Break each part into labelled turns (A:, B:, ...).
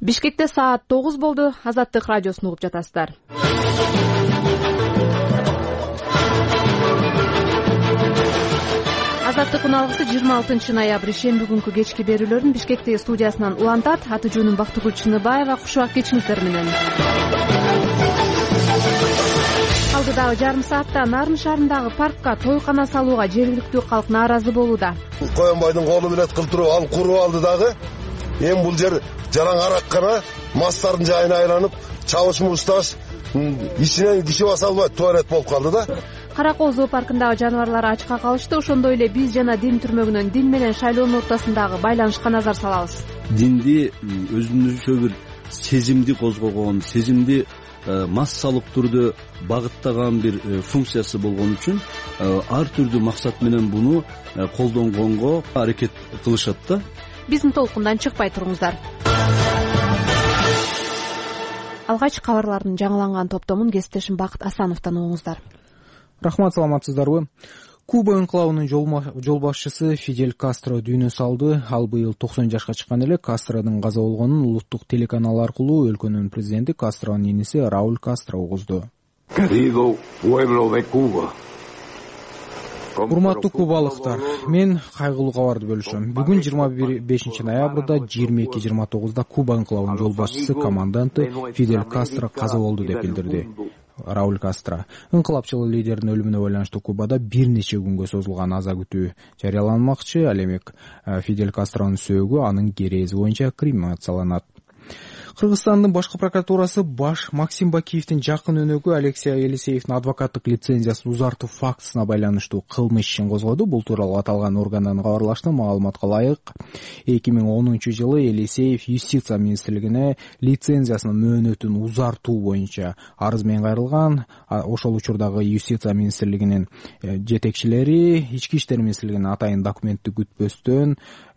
A: Бишкекте саат 9 болду. Азаттык радиосун угуп жатасыздар. Азаттыктын алгысы 26 ноябрь ишемби күнкү кечки берүүлөрүн Бишкектеги студиясынан улантат. Аты жөнүм Бактыгүл Чыныбаева. Кушубак кечиңиздер менен. Алдыдагы жарым саатта Нарын шаарындагы паркка тойкана салууга жергиликтүү калк нааразы болууда.
B: Коянбайдын колу менен кылтырып алып куруп алды дагы. Эми бул жер жараң араккана мастардын жайына айланып, чабыш мусташ ичинен киши баса албайт туалет болуп калды да.
A: Каракол зоопаркындагы жаныбарлар ачка калышты. Ошондой эле биз жана дин түрмөгүнөн дин менен шайлоонун ортосундагы байланышка назар салабыз.
C: Динди өзүнүнчө бир сезимди козгогон, сезимди массалык түрдө багыттаган бир функциясы болгон үчүн ар түрдүү максат менен буну колдонгонго аракет кылышат да.
A: Биздин толкундан чыкпай туруңуздар. Алгач кабарлардын жаңыланган топтомун кесиптешим Бакыт Асановдон угуңуздар.
D: Рахмат, саламатсыздарбы? Куба инкылабынын жол башчысы Фидель Кастро дүйнө салды. Ал быйыл 90 жашка чыккан эле. Кастронун каза болгонун улуттук телеканал аркылуу өлкөнүн президенти Кастронун иниси Рауль Кастро угузду. Урматтуу кубалыктар, мен кайгылуу кабарды бөлүшөм. Бүгүн 25 ноябрда 22:29 Куба инкылабынын жол башчысы команданты Фидель Кастро каза болду деп билдирди Рауль Кастро. Инкылапчыл лидердин өлүмүнө байланыштуу Кубада бир нече күнгө созулган аза күтүү жарыяланмакчы. Ал эми Фидель Кастронун сөөгү анын керези боюнча кремацияланат. Кыргызстандын башкы прокуратурасы Максим Бакиевдин жакын өнөгү Алексей Елисеевдин адвокаттык лицензиясын узартуу фактысына байланыштуу кылмыш ишин козгоду. Бул тууралуу аталган органдан кабарлашты. Маалыматка ылайык 2010-жылы Елисеев юстиция министрлигине лицензиясынын мөөнөтүн узартуу боюнча арыз менен кайрылган. Ошол учурдагы юстиция министрлигинин жетекчилери ички иштер министрлигинин атайын документти күтпөстөн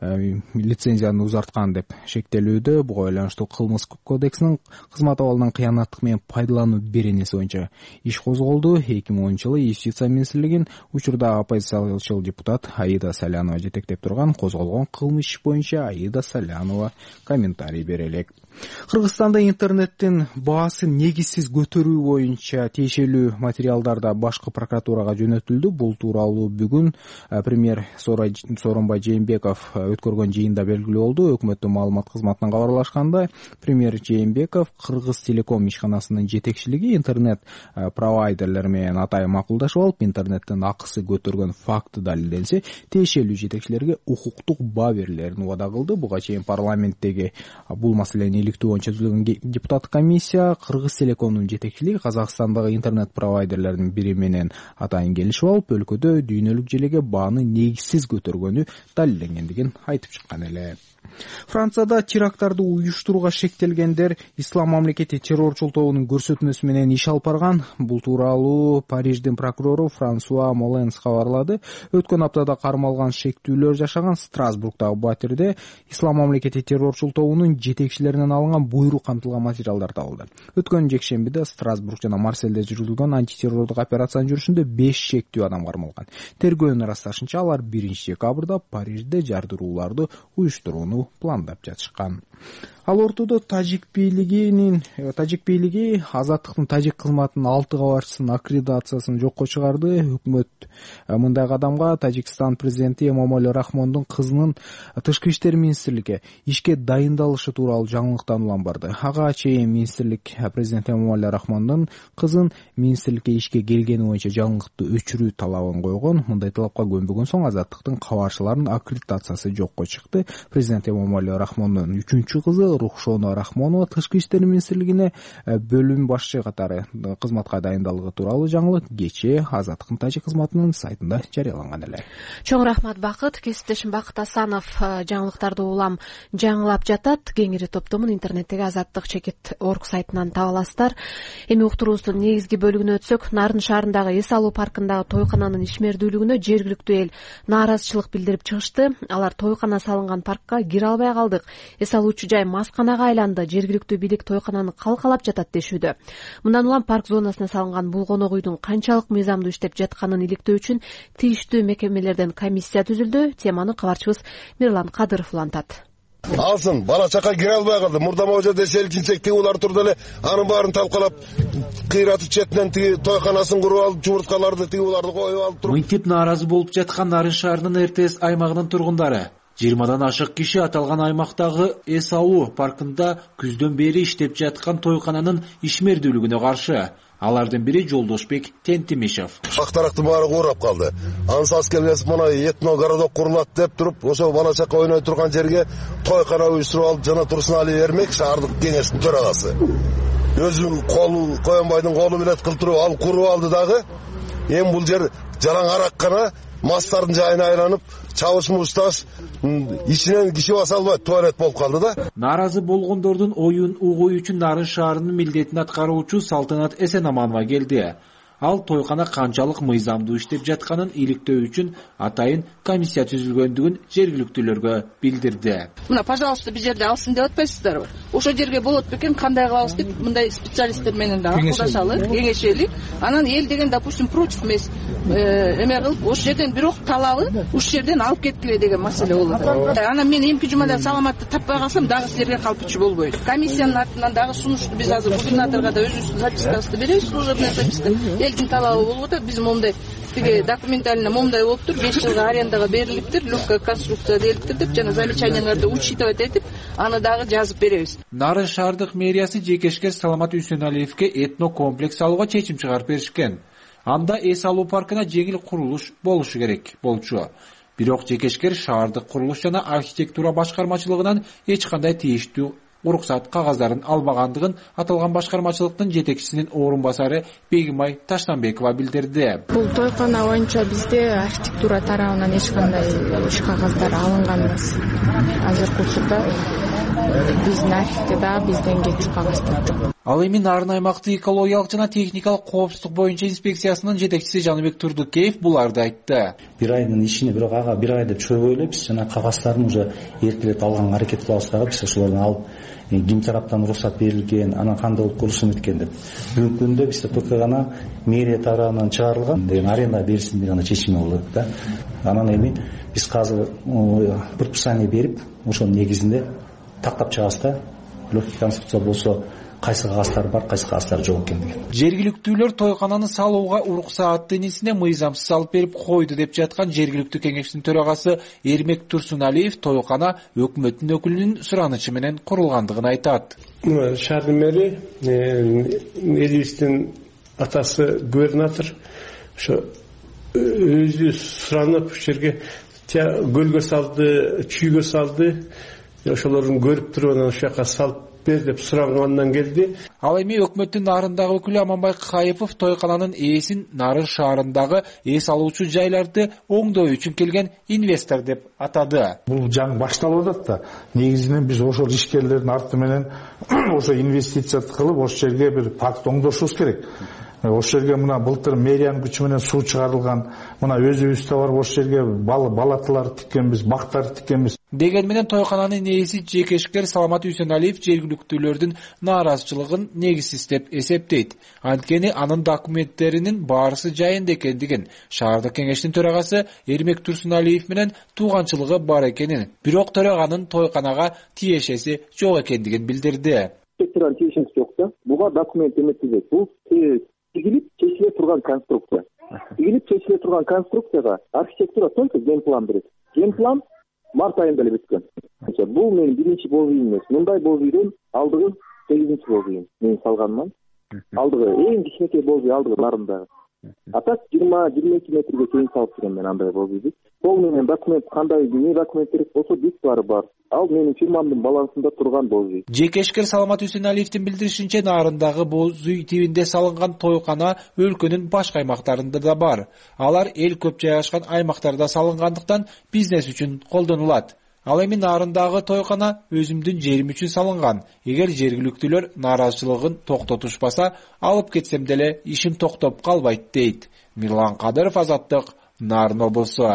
D: лицензияны узарткан деп шектелүүдө. Буга байланыштуу кылмыш кодексинин кызмат абалынан кыянаттык менен пайдалануу беренеси боюнча иш козголду. 2010-жылы юстиция министрлигин учурда оппозициячыл депутат Аида Салянова жетектеп турган козголгон кылмыш боюнча Аида Салянова комментарий бере элек. Кыргызстанда интернеттин баасы негизсиз көтөрүү боюнча тиешелүү материалдарда башкы прокуратурага жөнөтүлдү. Бул тууралуу бүгүн премьер Сооронбай Жээнбеков өткөргөн жыйында белгилүү болду. Өкмөттүн маалымат кызматынан кабарлашканда, премьер Жээнбеков Кыргыз телеком ишканасынын жетекчилиги интернет провайдерлер менен атайын макулдашып алып, интернеттин акысы көтөргөн факты далилденсе, тиешелүү жетекчилерге укуктук баа берилерин убада кылды. Буга чейин парламенттеги бул маселени иликтөө боюнча түзүлгөн депутаттык комиссия Кыргыз телекомдун жетекчилиги Казакстандагы интернет провайдерлердин бири менен атайын келишип алып, өлкөдө дүйнөлүк желеге бааны негизсиз көтөргөнү далилденгендигин айтып чыккан эле. Францияда теракттарды уюштурууга шектелгендер Ислам мамлекети террорчул тобунун көрсөтмөсү менен иш алып барган. Бул тууралуу Париждин прокурору Франсуа Моленс кабарлады. Өткөн аптада кармалган шектүүлөр жашаган Страсбургдагы батирде Ислам мамлекети террорчул тобунун жетекчилеринен алынган буйрук камтылган материалдар табылды. Өткөн жекшембиде Страсбург жана Марсельде жүргүзүлгөн антитеррордук операциянын жүрүшүндө 5 шектүү адам кармалган. Тергөөнүн ырасташынча, алар 1-декабрда Парижде жардырууларды уюштурууну пландап жатышкан. Ал ортодо Тажик бийлиги Азаттыктын Тажик кызматынын 6 кабарчысынын аккредитациясын жокко чыгарды. Өкмөт мындай кадамга Тажикстан президенти Эмомали Рахмондун кызынын тышкы иштер министрликке ишке дайындалышы тууралуу жаңылыктан улам барды. Ага чейин министрлик президент Эмомали Рахмондун кызын министрликке ишке келгени боюнча жаңылыкты өчүрүү талабын койгон. Мындай талапка көнбөгөн соң Азаттыктын кабарчыларынын аккредитациясы жокко чыкты. Президент Эмомали Рахмондун 3-кызы Рухшона Рахмонова тышкы иштер министрлигине бөлүм башчы катары кызматка дайындалыгы тууралуу жаңылык кечээ Азаттыктын Тажик кызматынын сайтында жарыяланган эле.
A: Чоң рахмат Бакыт. Кесиптешим Бакыт Асанов жаңылыктарды улам жаңылап жатат. Кеңири топтомун интернеттеги Азаттык.org сайтынан таба аласыздар. Эми уктуруубуздун негизги бөлүгүнө өтсөк, Нарын шаарындагы эс алуу паркындагы тойкананын ишмердүүлүгүнө жергиликтүү эл нааразычылык билдирип чыгышты. Алар тойкана салынган паркка кире албай калдык. Эс алуучу жай масканага айланды. Жергиликтүү бийлик тойкананы калкалап жатат дешүүдө. Мындан улам парк зонасына салынган бул конок үйдүн канчалык мыйзамдуу иштеп жатканын иликтөө үчүн тийиштүү мекемелерден комиссия түзүлдү. Теманы кабарчыбыз Мирлан Кадыров улантат.
B: алсын, бала чака кире албай калды. Мурда могу жерде селчинсек тигулар турду эле, анын баарын талкалап кыйратып четинен тиги тойканасын куруп алып, жумурткаларды тигуларды коюп алып туруп.
E: Мынтип нааразы болуп жаткан Нарын шаарынын РТС аймагынын тургундары 20дан ашык киши аталган аймактагы САУ паркында күздөн бери иштеп жаткан тойкананын ишмердүүлүгүнө каршы. Алардын бири Жолдошбек Тентимишев.
B: Актарактын баары куурап калды. Ансас келгес мына этно городок курулат деп туруп, ошо бала чака ойной турган жерге тойкана уюштуруп алып, жана Турсунали Эрмек шаардык кеңештин төрагасы. Өзү колу Коенбайдын колу менен кылтырып алып куруп алды дагы. Эми бул жер жалаң араккана, мастардын жайына айланып, чабыш мушташ ичинен киши баса албай туалет болуп калды да.
E: Нааразы болгондордун оюн угуу үчүн Нарын шаарынын милдетин аткаруучу Салтанат Эсенаманова келди. Ал тойкана канчалык мыйзамдуу иштеп жатканын иликтөө үчүн атайын комиссия түзүлгөндүгүн жергиликтүүлөргө билдирди.
F: Мына, пожалуйста, бул жерде алсын деп атпайсыздарбы? Ошо жерге болот бекен, кандай кылабыз деп мындай специалисттер менен да акылдашалы, кеңешели. Анан эл деген, допустим, против эмес, эме кылып, ошол жерден бирок талабы ушул жерден алып кеткиле деген маселе болот. Анан мен эмки жумада саламатты таппай калсам, дагы силерге калпычы болбойт. Комиссиянын артынан дагы сунушту биз азыр губернаторго да өзүбүздүн запискабызды беребиз, служебный записка. Элдин талабы болуп атат, биз момундай тиги документально момундай болуптур, 5 жылга арендага берилиптир, легкая конструкция делиптир деп жана замечанияларды учитывать этип, аны дагы жазып беребиз.
E: Нарын шаардык мэриясы жекешкер Саламат Үсеналиевке этно комплекс салууга чечим чыгарып беришкен. Анда САУ паркына жеңил курулуш болушу керек болчу. Бирок жекешкер шаардык курулуш жана архитектура башкармачылыгынан эч кандай тийиштүү уруксат кагаздарын албагандыгын аталган башкармачылыктын жетекчисинин орун басары Бегимай Таштанбекова билдирди.
G: Бул тойкана боюнча бизде архитектура тарабынан эч кандай иш кагаздар алынган эмес. Азыркы учурда биздин архивде дагы бизден кетип кагаздар жок.
E: Ал эми Нарын аймактык экологиялык жана техникалык коопсуздук боюнча инспекциясынын жетекчиси Жаныбек Турдукеев буларды айтты.
H: Бир айдын ичинде, бирок ага бир ай деп чойбой эле биз жана кагаздарын уже эркелет алганга аракет кылабыз дагы, биз ошолорду алып ким тараптан уруксат берилген, анан кандай болуп курулушу экен деп. Бүгүнкү күндө бизде только гана мэрия тарабынан чыгарылган деген аренда берилсин деген гана чечими болот да. Анан эми биз азыр предписание берип, ошонун негизинде тактап чыгабыз да. Легкий конструкция болсо кайсы кагаздары бар, кайсы кагаздары жок экен деген.
E: Жергиликтүүлөр тойкананы салууга уруксааттын несине мыйзамсыз алып берип койду деп жаткан жергиликтүү кеңештин төрагасы Эрмек Турсуналиев тойкана өкмөттүн өкүлүнүн суранычы менен курулгандыгын айтат.
I: Шаардын мэри, элибиздин атасы губернатор ошо өзү суранып ушул жерге көлгө салды, чүйгө салды. Ошолорун көрүп туруп анан ушул жака салып бер деп сурагандан келди.
E: Ал эми өкмөттүн Нарындагы өкүлү Аманбай Кайыпов тойкананын ээсин Нарын шаарындагы эс алуучу жайларды оңдоо үчүн келген инвестор деп атады.
J: Бул жаңы башталып атат да. Негизинен биз ошол ишкерлердин арты менен ошо инвестиция кылып, ошол жерге бир парк оңдошубуз керек. Ошол жерге мына былтыр мэриянын күчү менен суу чыгарылган, мына өзүбүздө бар ошол жерге балатылар тиккенбиз, бактар тиккенбиз.
E: Деген менен тойкананын ээси жекешкер Саламат Үсеналиев жергиликтүүлөрдүн нааразычылыгын негизсиз деп эсептейт. Анткени анын документтеринин баарысы жайында экендигин, шаардык кеңештин төрагасы Эрмек Турсуналиев менен тууганчылыгы бар экенин, бирок төраганын тойканага тиешеси жок экендигин билдирди.
K: Тиешеси жок да. Буга документ эметпейт. Бул тигилип чечиле турган конструкция. Тигилип чечиле турган конструкцияга архитектура только генплан берет. Генплан март айында эле бүткөн. Бул менин биринчи бол үйүм эмес. Мындай бол үйдөн алдыгы 8-чи бол үйүм. Мен салганмын. Алдыгы эң кичинекей бол үй алдыгы Нарындагы. А так 20-22 метрге чейин салып жүрөм мен андай бол үйдү. Бул менен документ кандай, эмне документ керек болсо диплары бар. Ал менин фирмамдын балансында турган бол үй.
E: Жекешкер Саламат Үсеналиевдин билдиришинче, Нарындагы бол үй тибинде салынган тойкана өлкөнүн башка аймактарында да бар. Алар эл көп жайгашкан аймактарда салынгандыктан бизнес үчүн колдонулат. Ал эми Нарындагы тойкана өзүмдүн жерим үчүн салынган. Эгер жергиликтүүлөр нааразычылыгын токтотушпаса, алып кетсем деле ишим токтоп калбайт дейт. Мирлан Кадыров, Азаттык, Нарын облусу.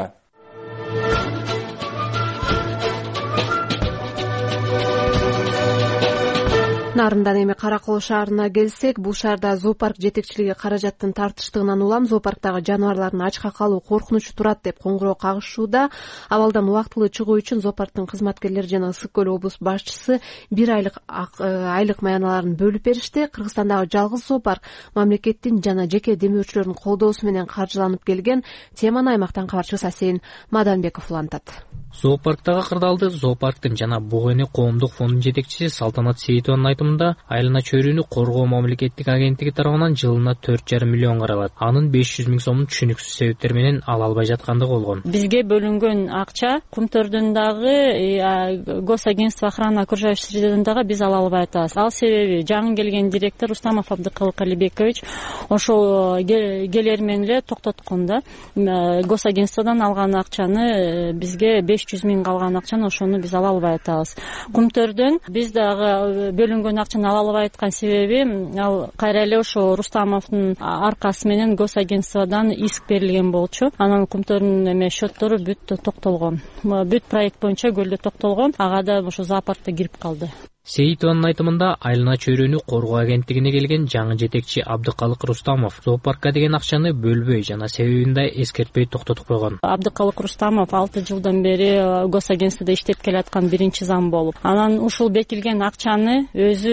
A: Нарындан эми Каракол шаарына келсек, бул шаарда зоопарк жетекчилиги каражаттын тартыштыгынан улам зоопарктагы жаныбарлардын ачка калуу коркунучу турат деп коңгуроо кагышууда. Абалдан убактылуу чыгуу үчүн зоопарктын кызматкерлери жана Ысык көл облус башчысы 1 айлык маяналарын бөлүп беришти. Кыргызстандагы жалгыз зоопарк мамлекеттин жана жеке демөөрчүлөрдүн колдоосу менен каржыланып келген. Теманы аймактан кабарчыбыз Асейин Маданбеков улантат.
L: Зоопарктагы кырдаалды зоопарктын жана Буг эне коомдук фондунун жетекчиси Салтанат Сейитованын айтымында, айлана чөйрөнү коргоо мамлекеттик агенттиги тарабынан жылына 4,5 миллион каралат. Анын 500 миң сомун түшүнүксүз себептер менен ала албай жаткандыгы болгон.
M: Бизге бөлүнгөн акча Кумтөрдүн дагы госагентство охраны окружающих средадын дагы биз ала албай атабыз. Ал себеби жаңы келген директор Рустамов Абдыкалык Алибекович ошол келер менен эле токтоткон да. Госагентстводон алган акчаны бизге 500 миң калган акчаны ошону биз ала албай атабыз. Кумтөрдөн биз дагы бөлүнгөн акчаны ала албай аткан себеби ал кайра эле ошо Рустамовдун аркасы менен госагентстводон иск берилген болчу. Анан Кумтөрдүн счеттору бүт токтолгон. Бүт проект боюнча көлдө токтолгон. Ага да ошо зоопаркта кирип калды.
L: Сейитованын айтымында, айлана чөйрөнү коргоо агенттигине келген жаңы жетекчи Абдыкалык Рустамов зоопаркка деген акчаны бөлбөй жана себебин да эскертпей токтотуп койгон.
M: Абдыкалык Рустамов 6 жылдан бери госагентстводо иштеп келаткан биринчи зам болуп, анан ушул бекилген акчаны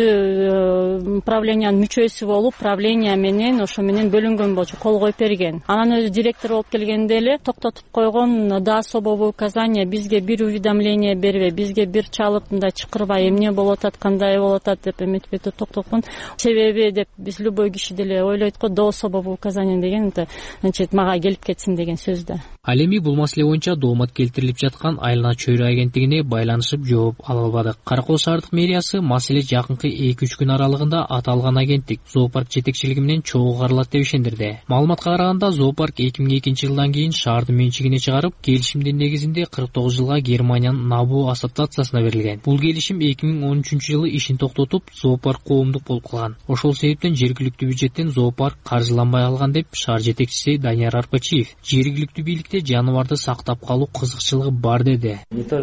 M: өзү правлениянын мүчөсү болуп, правления менен ошо менен бөлүнгөн болчу, кол коюп берген. Анан өзү директор болуп келгенде эле токтотуп койгон, да особого указания бизге бир уведомление бербей, бизге бир чалып мындай чакырбай эмне болот, кандай болот деп эметпей токтоткон. Себеби деп биз любой киши деле ойлойт го, до особого указания деген, значит, мага келип кетсин деген сөз да.
L: Ал эми бул маселе боюнча доомат келтирилип жаткан айлана чөйрө агенттигине байланышып жооп ала албадык. Каракол шаардык мэриясы маселе жакынкы 2-3 күн аралыгында аталган агенттик зоопарк жетекчилиги менен чогуу каралат деп ишендирди. Маалыматка караганда, зоопарк 2002 жылдан кийин шаардын менчигине чыгарып, келишимдин негизинде 49 жылга Германиянын Набу ассоциациясына берилген. Бул келишим 2013 жылы ишин токтотуп, зоопарк коомдук болуп калган. Ошол себептен жергиликтүү бюджеттен зоопарк каржыланбай калган деп шаар жетекчиси Данияр Арпачиев жергиликтүү бийликте жаныбарды сактап калуу кызыкчылыгы бар деди.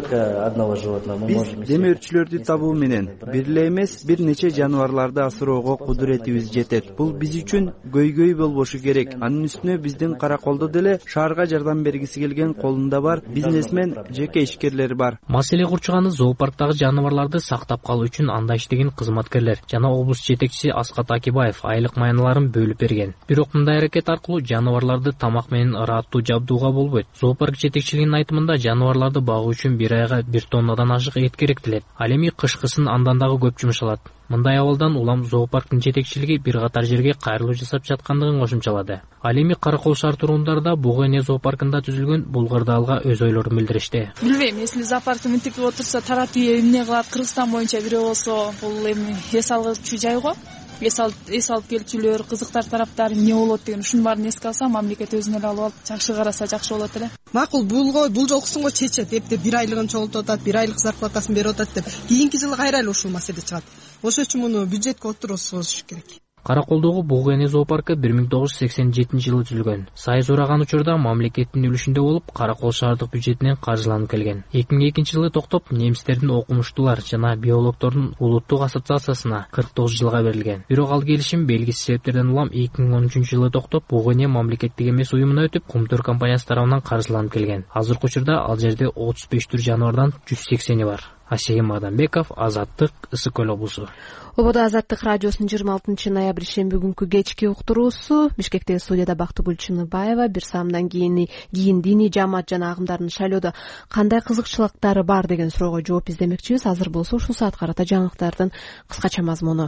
N: Биз демөөрчүлөрдү табуу менен бир эле эмес, бир нече жаныбарларды асыроого кудуретибиз жетет. Бул биз үчүн көйгөй болбошу керек. Анын үстүнө биздин Караколдо деле шаарга жардам бергиси келген колунда бар бизнесмен, жеке ишкерлер бар.
L: Маселе курчуганы зоопарктагы жаныбарларды сактап калуу үчүн анда иштеген кызматкерлер жана облус жетекчиси Аскат Акибаев айлык маяналарын бөлүп берген. Бирок мындай аракет аркылуу жаныбарларды тамак менен ыраттуу жабдууга болбойт. Зоопарк жетекчилигинин айтымында, жаныбарларды багуу үчүн 1 айга 1 тоннадан ашык эт керектелет. Ал эми кышкысын андан дагы көп жумшалат. Мындай абалдан улам зоопарктын жетекчилиги бир катар жерге кайрылуу жасап жаткандыгын кошумчалады. Ал эми Каракол шаар тургундары да Буг эне зоопаркында түзүлгөн бул кырдаалга өз ойлорун билдиришти.
O: Билбейм, если зоопаркты мынтип отурса, таратуу эмне кылат, Кыргызстан боюнча бирөө болсо, бул эми эс алгычуу жай го. Эс алып келчүлөр, кызыктар тараптар эмне болот деген ушунун баарын эске алса, мамлекет өзүнө эле алып жакшы караса жакшы болот эле.
P: Макул, бул жолкусун чечет, эптеп 1 айлыгын чогултуп атат, 1 айлык зарплатасын берип атат деп. Кийинки жылы кайра эле ушул маселе чыгат. Ошол үчүн муну бюджетке отургузуш керек.
L: Караколдогу Буг эне зоопаркы 1987 жылы түзүлгөн. Сайыз ураган учурда мамлекеттин үлүшүндө болуп, Каракол шаардык бюджетинен каржыланып келген. 2002 жылы токтоп, немистердин окумуштуулар жана биологдордун улуттук ассоциациясына 49 жылга берилген. Бирок ал келишим белгисиз себептерден улам 2013 жылы токтоп, Буг эне мамлекеттик эмес уюмуна өтүп, Кумтөр компаниясы тарабынан каржыланып келген. Азыркы учурда ал жерде 35 түр жаныбардан 180 бар. Асейин Маданбеков, Азаттык, Ысык көл облусу.
A: Ободо Азаттык радиосунун 26 ноябрь шемби күнкү кечки уктуруусу. Бишкектеги студияда Бактыгүл Чыныбаева. Бир саамдан кийин диний жаамат жана агымдардын шайлоодо кандай кызыкчылыктары бар деген суроого жооп издемекчибиз. Азыр болсо ушул саат карата жаңылыктардын кыскача мазмуну.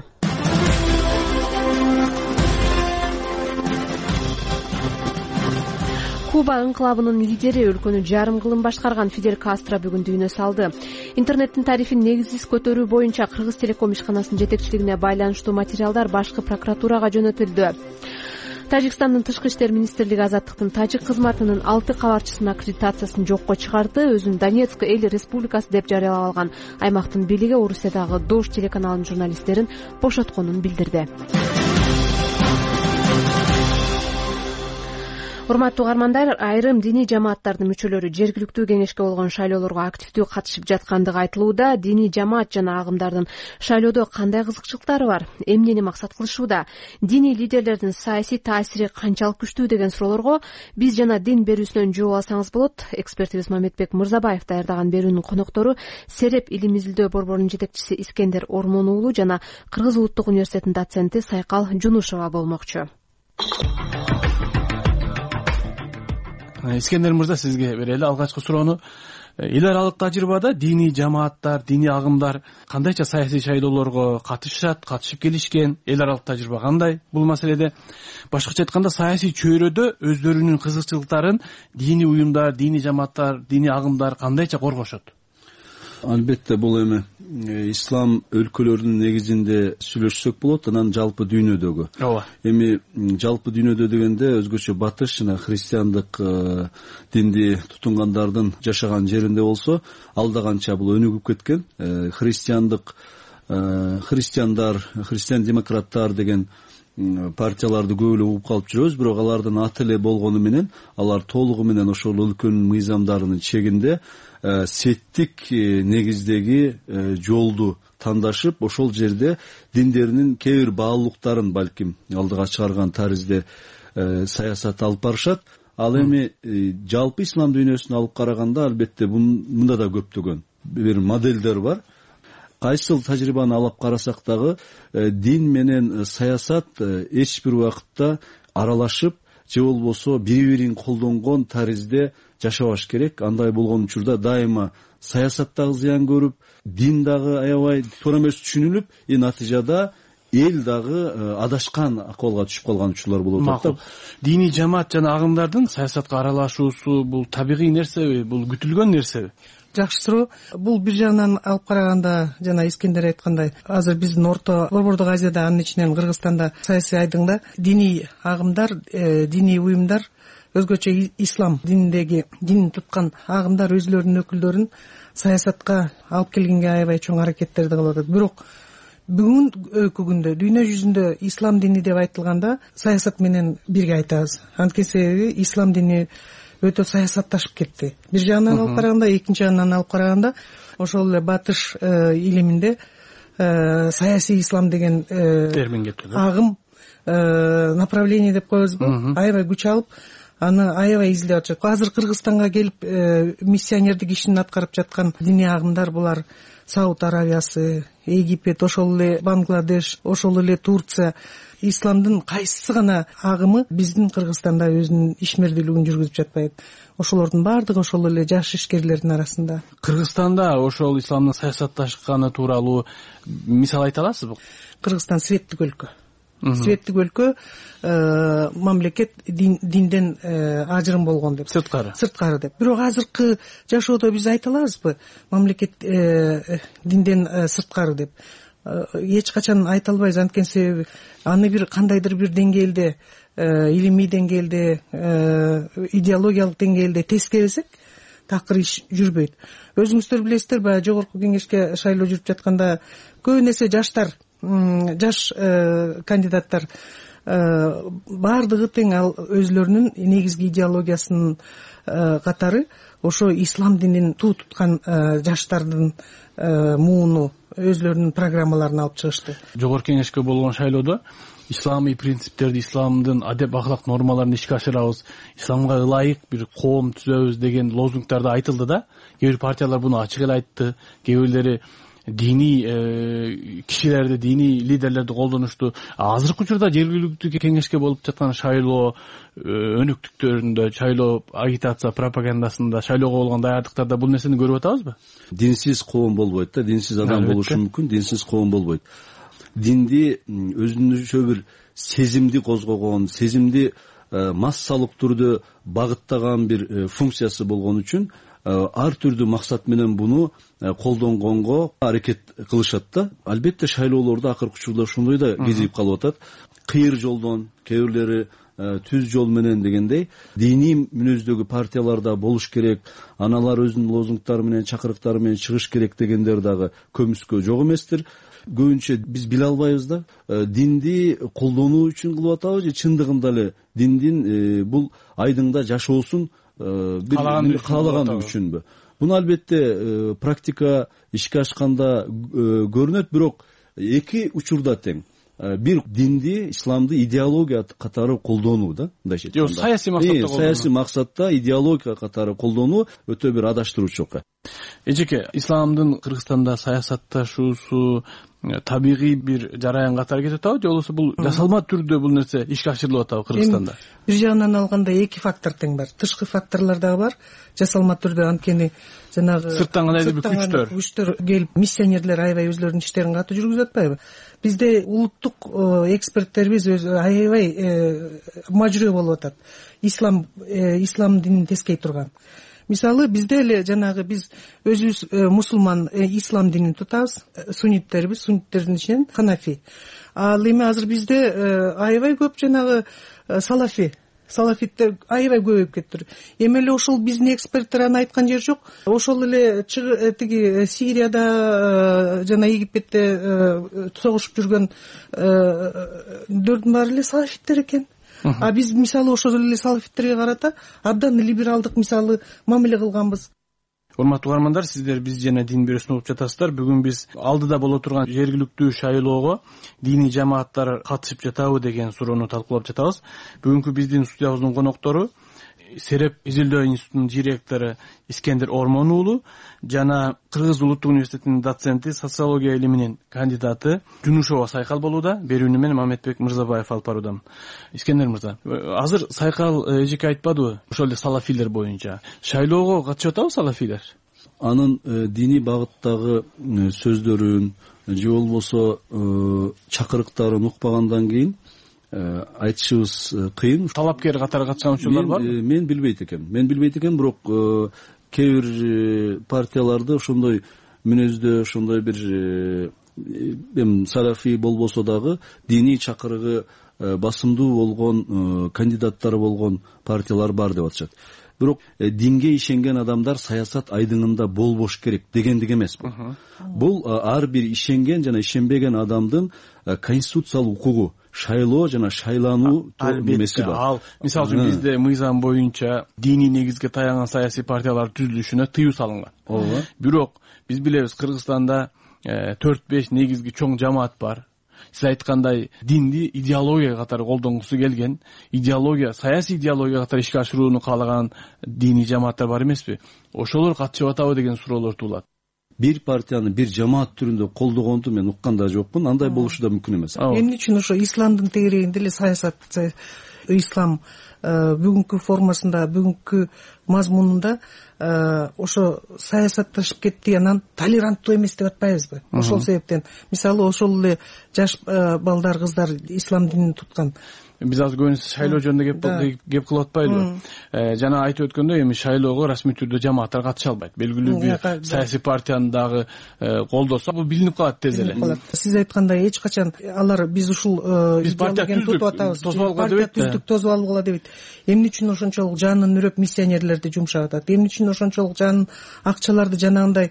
A: Куба ыңкылабынын лидери, өлкөнү жарым кылым башкарган Фидель Кастро бүгүн дүйнө салды. Интернеттин тарифин негизсиз көтөрүү боюнча Кыргыз телеком ишканасынын жетекчилигине байланыштуу материалдар башкы прокуратурага жөнөтүлдү. Тажикстандын тышкы иштер министрлиги Азаттыктын тажик кызматынын 6 кабарчысынын аккредитациясын жокко чыгарды. Өзүн Донецк эл республикасы деп жарыялап алган аймактын бийлиги Орусиядагы Дождь телеканалынын журналисттерин бошотконун билдирди. Урматтуу угармандар, айрым диний жамааттардын мүчөлөрү жергиликтүү кеңешке болгон шайлоолорго активдүү катышып жаткандыгы айтылууда. Диний жамаат жана агымдардын шайлоодо кандай кызыкчылыктары бар? Эмнени максат кылышууда? Диний лидерлердин саясий таасири канчалык күчтүү деген суроолорго биз жана дин берүүсүнөн жооп алсаңыз болот. Экспертибиз Мамедбек Мырзабаев даярдаган берүүнүн коноктору Сереп илим изилдөө борборунун жетекчиси Искендер Ормон уулу жана Кыргыз улуттук университетинин доценти Сайкал Жунушева болмокчу.
Q: Искендер мырза, сизге берели алгачкы суроону. Эл аралык тажрыйбада диний жамааттар, диний агымдар кандайча саясий шайлоолорго катышып келишкен? Эл аралык тажрыйба кандай бул маселеде? Башкача айтканда, саясий чөйрөдө өздөрүнүн кызыкчылыктарын диний уюмдар, диний жамааттар, диний агымдар кандайча коргошот?
C: Албетте бул эми ислам өлкөлөрүнүн негизинде сүйлөшсөк болот, анан жалпы дүйнөдөгү.
Q: Ооба.
C: Эми жалпы дүйнөдө дегенде өзгөчө батыш жана христиандык динди тутунгандардын жашаган жеринде болсо, алда канча бул өнүгүп кеткен. Христиандар, христиан-демократтар деген партияларды көп эле угуп калып жүрөбүз, бирок алардын аты эле болгону менен алар толугу менен ошол өлкөнүн мыйзамдарынын чегинде сеттик негиздеги жолду тандашып, ошол жерде диндеринин кээ бир баалуулуктарын балким алдыга чыгарган таризде саясат алып барышат. Ал эми жалпы ислам дүйнөсүнө алып караганда, албетте мында да көптөгөн бир моделдер бар. Кайсыл тажрыйбаны алып карасак дагы, дин менен саясат эч бир убакытта аралашып, же болбосо бири-бирин колдонгон таризде жашабаш керек. Андай болгон учурда дайыма саясат дагы зыян көрүп, дин дагы аябай туура эмес түшүнүлүп, натыйжада эл дагы адашкан акыбалга түшүп калган учурлар болуп атат.
Q: Диний жамаат жана агымдардын саясатка аралашуусу бул табигый нерсеби, бул күтүлгөн нерсеби?
P: Жакшы суроо. Бул бир жагынан алып караганда, жана Искендер айткандай, азыр биздин Орто Борбордук Азияда, анын ичинен Кыргызстанда саясий айдыңда диний агымдар, диний уюмдар, өзгөчө ислам дининдеги дин туткан агымдар өзлөрүнүн өкүлдөрүн саясатка алып келгенге аябай чоң аракеттерди кылып атат. Бирок бүгүнкү күндө дүйнө жүзүндө ислам дини деп айтылганда саясат менен бирге айтабыз. Анткени себеби ислам дини өтө саясатташып кетти. Бир жагынан алып караганда, экинчи жагынан алып караганда, ошол эле батыш илиминде саясий ислам деген
Q: термин кетти.
P: Агым, направление деп коебузбу, аябай күч алып, аны аябай изилдеп атышат. Азыр Кыргызстанга келип миссионердик ишин аткарып жаткан диний агымдар булар Сауд Аравиясы, Египет, ошол эле Бангладеш, ошол эле Турция. Исламдын кайсы гана агымы биздин Кыргызстанда өзүнүн ишмердүүлүгүн жүргүзүп жатпайт. Ошолордун баардыгы ошол эле жаш ишкерлердин арасында.
Q: Кыргызстанда ошол исламдын саясатташканы тууралуу мисал айта аласызбы?
P: Кыргызстан светтик өлкө. Светтик өлкө, мамлекет динден ажырым болгон деп. Сырткары деп. Бирок азыркы жашоодо биз айта алабызбы, мамлекет динден сырткары деп? Эч качан айта албайбыз. Анткени себеби аны бир кандайдыр бир деңгээлде, илимий деңгээлде, идеологиялык деңгээлде тескересек, такыр иш жүрбөйт. Өзүңүздөр билесиздер, баягы жогорку кеңешке шайлоо жүрүп жатканда көбүнесе жаш кандидаттар баардыгы тең ал өзлөрүнүн негизги идеологиясынын катары ошо ислам динин туу туткан жаштардын мууну, өзлөрүнүн программаларын алып чыгышты.
Q: Жогорку кеңешке болгон шайлоодо исламий принциптерди, исламдын адеп ахлак нормаларын ишке ашырабыз, исламга ылайык бир коом түзөбүз деген лозунгтарды айтылды да. Кээ бир партиялар буну ачык эле айтты, кээ бирлери диний кишилерди, диний лидерлерди колдонушту. Азыркы учурда жергиликтүү кеңешке болуп жаткан шайлоо өнүктүктөрүндө, шайлоо агитация пропагандасында, шайлоого болгон даярдыктарда бул нерсени көрүп атабызбы?
C: Динсиз коом болбойт да, динсиз адам болушу мүмкүн, динсиз коом болбойт. Динди өзүнчө бир сезимди козгогон, сезимди массалык түрдө багыттаган бир функциясы болгон үчүн ар түрдүү максат менен буну колдонгонго аракет кылышат да. Албетте шайлоолордо акыркы учурда ошондой да кезип калып атат. Кыйыр жолдон, кээ бирлери түз жол менен дегендей диний мүнөздөгү партияларда болуш керек, аналар өзүнүн лозунгтары менен, чакырыктары менен чыгыш керек дегендер дагы көмүскө жок эместир. көбүнчө биз биле албайбыз да динди колдонуу үчүн кылып атабы же чындыгында эле диндин бул айдыңда жашоосун каалагандыгы үчүнбү. Буну албетте практика ишке ашканда көрүнөт, бирок эки учурда тең. Бир динди, исламды идеология катары колдонуу да, мындайча айтканда.
Q: Саясий максатта колдонуу.
C: Саясий максатта идеология катары колдонуу өтө бир адаштыруучу окуя.
Q: Эжеке, исламдын Кыргызстанда саясатташуусу табигый бир жараян катары кетип атабы, же болбосо бул жасалма түрдө бул нерсе ишке ашырылып атабы Кыргызстанда?
P: Бир жагынан алганда эки фактор тең бар. Тышкы факторлор дагы бар. Жасалма түрдө анткени жанагы
Q: сырттан кандайдыр бир
P: күчтөр келип, миссионерлер аябай өзлөрүнүн иштерин катуу жүргүзүп атпайбы? Бизде улуттук эксперттерибиз аябай мажүрөө болуп атат. Ислам динин тескей турган. Мисалы bizde эле жанагы биз өзүбүз мусулман ислам динин тутабыз, сунниттербиз, сунниттердин ичинен ханафи. Ал эми азыр бизде аябай көп жанагы салафиттер аябай көбөйүп кетти. Эми эле ошол биздин эксперттер аны айткан жер жок. Ошол эле тиги Сирияда жана Египетте согушуп жүргөн дөрдүн баары эле салафиттер экен. А биз мисалы ошол эле салафиттерге карата абдан либералдык мисалы мамиле кылганбыз.
Q: Урматтуу угармандар, сиздер биз жана дин бирөөсүн угуп жатасыздар. Бүгүн биз алдыда боло турган жергиликтүү шайлоого диний жамааттар катышып жатабы деген суроону талкуулап жатабыз. Бүгүнкү биздин студиябыздын коноктору Сереп изилдөө институтунун директору Искендер Ормон уулу жана Кыргыз улуттук университетинин доценти, социология илиминин кандидаты Жунушова Сайкал болууда. Берүүнү мен Мамедбек Мырзабаев алып баруудамын. Искендер мырза, азыр Сайкал эжеке айтпадыбы, ошол эле салафилер боюнча шайлоого катышып атабы салафилер?
C: Анын диний багыттагы сөздөрүн же болбосо чакырыктарын укпагандан кийин айтышыбыз кыйын.
Q: Талапкер катары катышкан учурлар барбы?
C: Мен билбейт экен, бирок кээ бир партияларды ошондой мүнөздө, ошондой бир салафи болбосо дагы диний чакырыгы басымдуу болгон кандидаттары болгон партиялар бар деп атышат. Бирок динге ишенген адамдар саясат айдыңында болбош керек дегендик эмес бул. Бул ар бир ишенген жана ишенбеген адамдын конституциялык укугу. Шайлоо жана шайлануу немеси бар.
Q: Ал мисалы үчүн бизде мыйзам боюнча диний негизге таянган саясий партиялар түзүлүшүнө тыюу салынган. Бирок биз билебиз, Кыргызстанда 4-5 негизги чоң жамаат бар. Сиз айткандай динди идеология катары колдонгусу келген, саясий идеология катары ишке ашырууну каалаган диний жамааттар бар эмеспи? Ошолор катышып атабы деген суроолор туулат.
C: Бир партияны бир жамаат түрүндө колдогонду мен уккан да жокмун. Андай болушу да мүмкүн эмес.
P: Эмне үчүн ошо исламдын тегерегинде эле саясат, ислам бүгүнкү формасында, бүгүнкү мазмунунда ошо саясатташып кетти, анан толеранттуу эмес деп атпайбызбы? Ошол себептен мисалы ошол эле жаш балдар, кыздар ислам динин туткан.
Q: Биз азыр көбүнчө шайлоо жөнүндө кеп кылып атпайлыбы? Жана айтып өткөндөй, эми шайлоого расмий түрдө жамааттар катыша албайт. Белгилүү бир саясий партияны дагы колдосо, бул билинип калат тез эле.
P: Сиз айткандай эч качан алар биз ушул
Q: партия тутуп атабыз,
P: тосуп алгыла дебейт. Эмне үчүн ошончолук жанын үрөп миссионерлерди жумшап атат? Эмне үчүн ошончолук жанын акчаларды жанагындай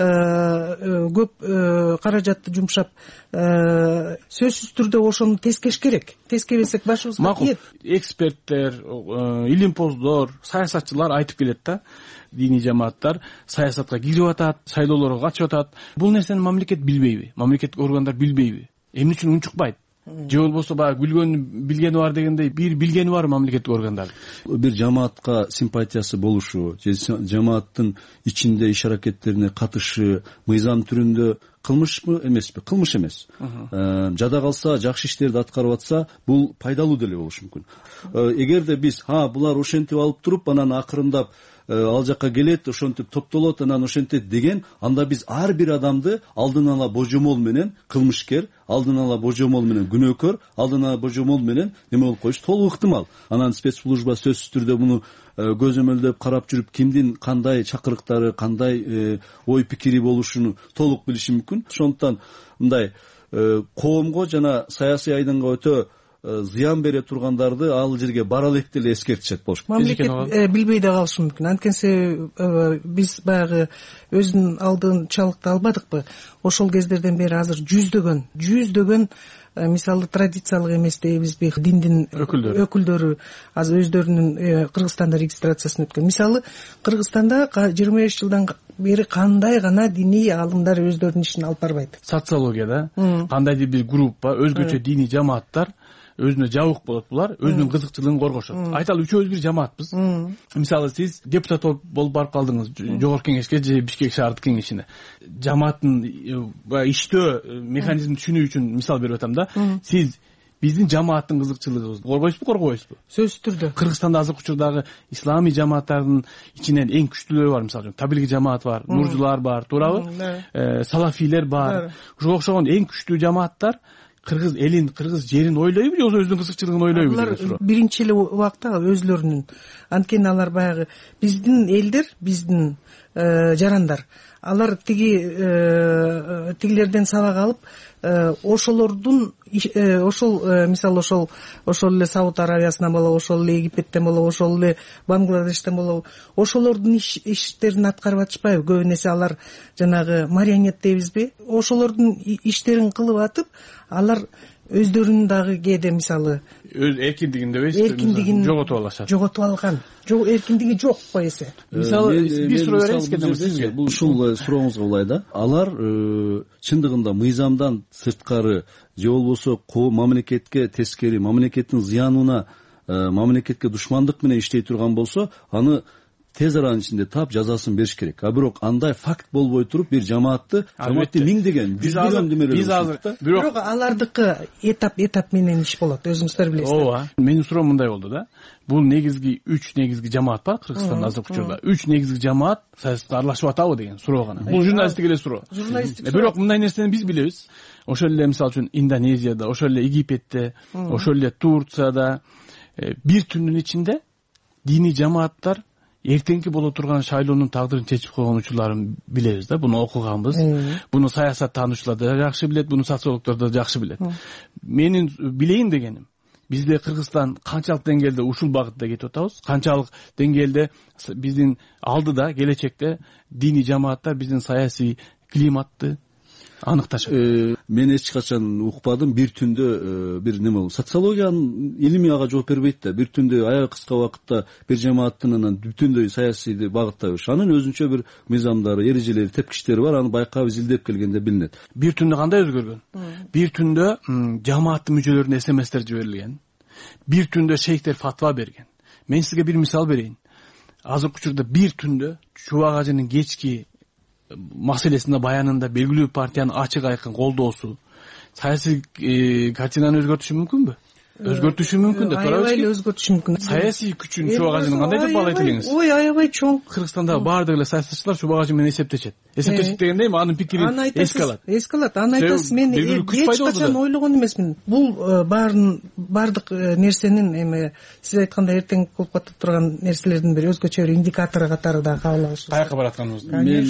P: көп каражатты жумшап? Сөзсүз түрдө ошону тескеш керек. Тескебесек башыбызга тиет.
Q: Эксперттер, илимпоздор, саясатчылар айтып келет да, диний жамааттар саясатка кирип атат, шайлоолорго катышып атат. Бул нерсени мамлекет билбейби? Мамлекеттик органдар билбейби? Эмне үчүн унчукпайт? Же болбосо баягы күлгөн билгени бар дегендей бир билгени бар мамлекеттик органдар.
C: Бир жамаатка симпатиясы болушу, же жамааттын ичинде иш аракеттерине катышы мыйзам түрүндө кылмышпы эмеспи? Кылмыш эмес. Жада калса, жакшы иштерди аткарып атса, бул пайдалуу деле болушу мүмкүн. Эгерде биз булар ошентип алып туруп, анан акырындап ал жакка келет, ошентип топтолот, анан ошентет деген, анда биз ар бир адамды алдын ала божомол менен кылмышкер, алдын ала божомол менен күнөөкөр, алдын ала божомол менен неме болуп коюш толук ыктымал. Анан спецслужба сөзсүз түрдө муну көзөмөлдөп карап жүрүп, кимдин кандай чакырыктары, кандай ой пикири болушуну толук билиши мүмкүн. Ошондуктан мындай коомго жана саясий айдыңга өтө зыян бере тургандарды ал жерге бара элек деле эскертишет болуш керек.
P: Мамлекет билбей да калышы мүмкүн. Анткени себеби биз баягы өзүнүн алдынчалыкты албадыкпы? Ошол кездерден бери азыр жүздөгөн мисалы традициялык эмес дейбизби диндин өкүлдөрү азыр өздөрүнүн Кыргызстанда регистрациясын өткөн. Мисалы Кыргызстанда 25 жылдан бери кандай гана диний аалымдар өздөрүнүн ишин алып барбайт.
Q: Социологияда кандайдыр бир группа өзгөчө диний жамааттар өзүнө жабык болот, булар өзүнүн кызыкчылыгын коргошот. Айталы үчөөбүз бир жамаатпыз. Мисалы сиз депутат болуп барып калдыңыз жогорку кеңешке же Бишкек шаардык кеңешине. Жамааттын иштөө механизмин түшүнүү үчүн мисал берип атам да. Сиз биздин жамааттын кызыкчылыгыбызды коргойсузбу? Сөзсүз түрдө. Кыргызстанда азыркы учурдагы исламий жамааттардын ичинен эң күчтүүлөрү бар, мисалы үчүн Таблиги жамаат бар, Нуржулар бар, туурабы? Салафилер бар. Ошого окшогон эң күчтүү жамааттар кыргыз элин, кыргыз жерин ойлойбу же өзүнүн кызыкчылыгын ойлойбу деген суроо.
P: Биринчи эле убакта өзлөрүнүн. Анткени алар баягы биздин элдер, биздин жарандар. Алар тигилерден сабак алып, ошолордун мисалы ошол эле Сауд Аравиясынан болобу, ошол эле Египеттен болобу, ошол эле Бангладештен болобу, ошолордун иштерин аткарып атышпайбы? Көбү эсе алар жанагы марионет дейбизби? Ошолордун иштерин кылып атып, алар өздөрүнүн дагы кээде мисалы
Q: өз эркиндигин дебейсизби? Жоготуп алышат.
P: Жоготуп алган. Эркиндиги жок го эсе.
Q: Мисалы бир суроо беребиз сизге.
C: Ушул сурооңузга булай да. Алар чындыгында мыйзамдан сырткары же болбосо мамлекетке тескери, мамлекеттин зыянына, мамлекетке душмандык менен иштей турган болсо, аны тез аранын ичинде тап жазасын бериш керек. А бирок андай факт болбой туруп бир жамаатты миңдеген, жүздөгөн демелер.
Q: Биз азыр
P: бирок алардыкы этап менен иш болот, өзүңүздөр билесиздер.
Q: Ооба. Менин суроом мындай болду да. Бул негизги 3 негизги жамаат бар Кыргызстанда азыркы учурда. 3 негизги жамаат саясатка аралашып атабы деген суроо гана. Бул журналисттик эле суроо. Бирок мындай нерсени биз билебиз. Ошол эле мисалы үчүн Индонезияда, ошол эле Египетте, ошол эле Турцияда бир түндүн ичинде диний жамааттар эртеңки боло турган шайлоонун тагдырын чечип койгон учурларын билебиз да. Буну окуганбыз. Буну саясаттануучулар да жакшы билет, буну социологдор да жакшы билет. Менин билейин дегеним, бизде Кыргызстан канчалык деңгээлде ушул багытта кетип атабыз, канчалык деңгээлде биздин алдыда келечекте диний жамааттар биздин саясий климатты аныкташат.
C: Мен эч качан укпадым, бир түндө бир неме болду. Социологиянын илими ага жооп бербейт да. Бир түндө аябай кыска убакытта бир жамааттын анан бүтүндөй саясийди багыттайбыз. Анын өзүнчө бир мыйзамдары, эрежелери, тепкичтери бар. Аны байкап изилдеп келгенде билинет.
Q: Бир түндө кандай өзгөргөн? Бир түндө жамааттын мүчөлөрүнө СМСтер жиберилген. Бир түндө шейхтер фатва берген. Мен сизге бир мисал берейин. Азыркы учурда бир түндө Чубак ажынын кечки маселесинде баянында белгилүү партиянын ачык айкын колдоосу саясий картинаны өзгөртүшү мүмкүнбү? Өзгөртүшү мүмкүн да,
P: аябай эле өзгөртүшү мүмкүн.
Q: Саясий күчүн Чубак ажынын кандай деп баалайт элеңиз?
P: Ой, аябай чоң.
Q: Кыргызстандагы баардык эле саясатчылар Чубак ажы менен эсептешет. Эсептешет дегенде анын пикири эске алат.
P: Эске алат. Аны айтасыз, мен эч качан ойлогон эмесмин. Бул баардык нерсенин эми сиз айткандай эртең болуп ката турган нерселердин бир өзгөчө бир индикатору катары да кабыл алышыбыз.
Q: Каяка баратканыбызды.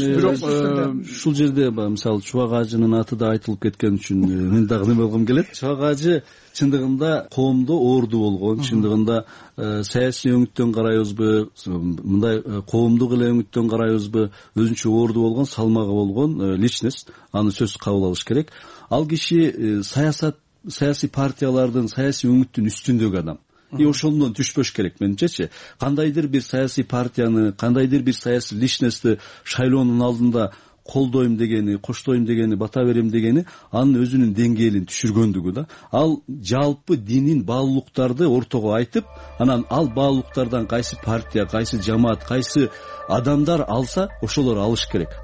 C: Мен ушул жерде мисалы Чубак ажынын аты да айтылып кеткен үчүн мен дагы неме болгум келет. Чубак ажы чындыгында коомдо орду болгон, чындыгында саясий өңүттөн карайбызбы, мындай коомдук эле өңүттөн карайбызбы, өзүнчө орду болгон, салмагы болгон личность, аны сөзсүз кабыл алыш керек. Ал киши саясий партиялардын, саясий өңүттүн үстүндөгү адам. Ошондон түшпөш керек менимчечи. Кандайдыр бир саясий партияны, кандайдыр бир саясий личностьты шайлоонун алдында колдойм дегени, коштойм дегени, бата берем дегени анын өзүнүн деңгээлин түшүргөндүгү да. Ал жалпы динин баалуулуктарды ортого айтып, анан ал баалуулуктардан кайсы партия, кайсы жамаат, кайсы адамдар алса, ошолор алыш керек.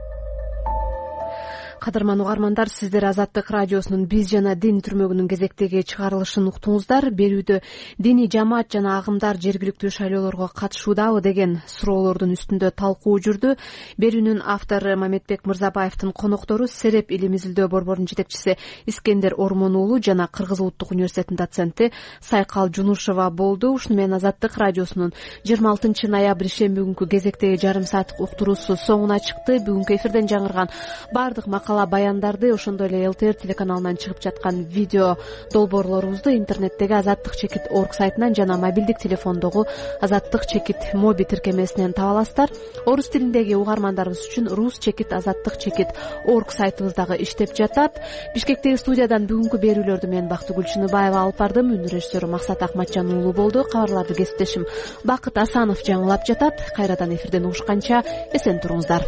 A: Кадырман угармандар, сиздер Азаттык радиосунун биз жана дин түрмөгүнүн кезектеги чыгарылышын уктуңуздар. Берүүдө диний жамаат жана агымдар жергиликтүү шайлоолорго катышуудабы деген суроолордун үстүндө талкуу жүрдү. Берүүнүн автору Мамедбек Мырзабаевдин коноктору Сереп илим изилдөө борборунун жетекчиси Искендер Ормон уулу жана Кыргыз улуттук университетинин доценти Сайкал Жунушова болду. Ушуну менен Азаттык радиосунун 26 ноябрь ишемби күнкү кезектеги жарым сааттык уктуруусу соңуна чыкты. Бүгүнкү эфирден жаңырган баардык кала баяндарды, ошондой эле ЛТР телеканалынан чыгып жаткан видео долбоорлорубузду интернеттеги Азаттык чекит орг сайтынан жана мобилдик телефондогу Азаттык чекит моби тиркемесинен таба аласыздар. Орус тилиндеги угармандарыбыз үчүн рус чекит Азаттык чекит орг сайтыбыз дагы иштеп жатат. Бишкектеги студиядан бүгүнкү берүүлөрдү мен Бактыгүл Чыныбаева алып бардым. Үнү режиссеру Максат Акматжан уулу болду. Кабарларды кесиптешим Бакыт Асанов жаңылап жатат. Кайрадан эфирден угушканча эсен туруңуздар.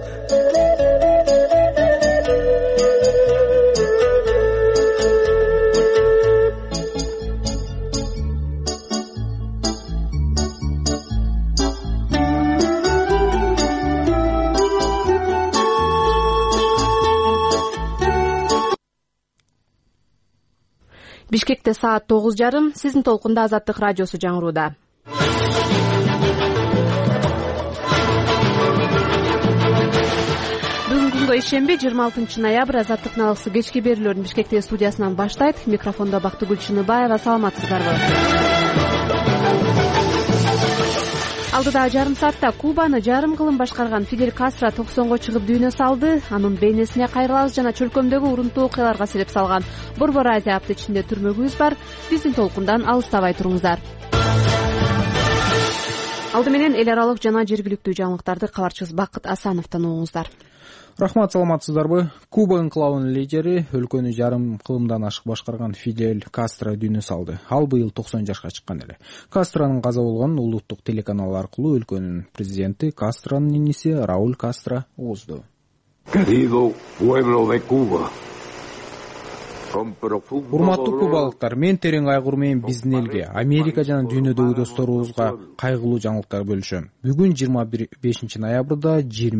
A: Бишкекте саат 9:30. Сиздин толкунда Азаттык радиосу жаңырууда. Бүгүнкү күнгө ишемби 26 ноябрь Азаттык налыксы кечки берүүлөрүн Бишкектеги студиясынан баштайт. Микрофондо Бактыгүл Чыныбаева. Саламатсыздарбы? Алдыдагы жарым саатта Кубаны жарым кылым башкарган Фидель Кастро 90го чыгып дүйнө салды. Анын бейнесине кайрылабыз жана чөлкөмдөгү урунтуу окуяларга себеп салган Борбор Азия апты ичинде түрмөгүбүз бар. Биздин толкундан алыстабай туруңуздар. Алды менен эл аралык жана жергиликтүү жаңылыктарды кабарчыбыз Бакыт Асановдон угуңуздар.
D: Рахмат, саламатсыздарбы? Куба инклавынын лидери, өлкөнү жарым кылымдан ашык башкарган Фидель Кастро дүйнө салды. Ал быйыл 90 жашка чыккан эле. Кастронун каза болгонун улуттук телеканал аркылуу өлкөнүн президенти Кастронун иниси Рауль Кастро угузду.
R: Querido pueblo de Cuba.
D: Урматтуу кубалыктар, мен терең кайгыруу менен биздин элге, Америка жана дүйнөдөгү досторубузга кайгылуу жаңылыктар бөлүшөм. Бүгүн 25 ноябрда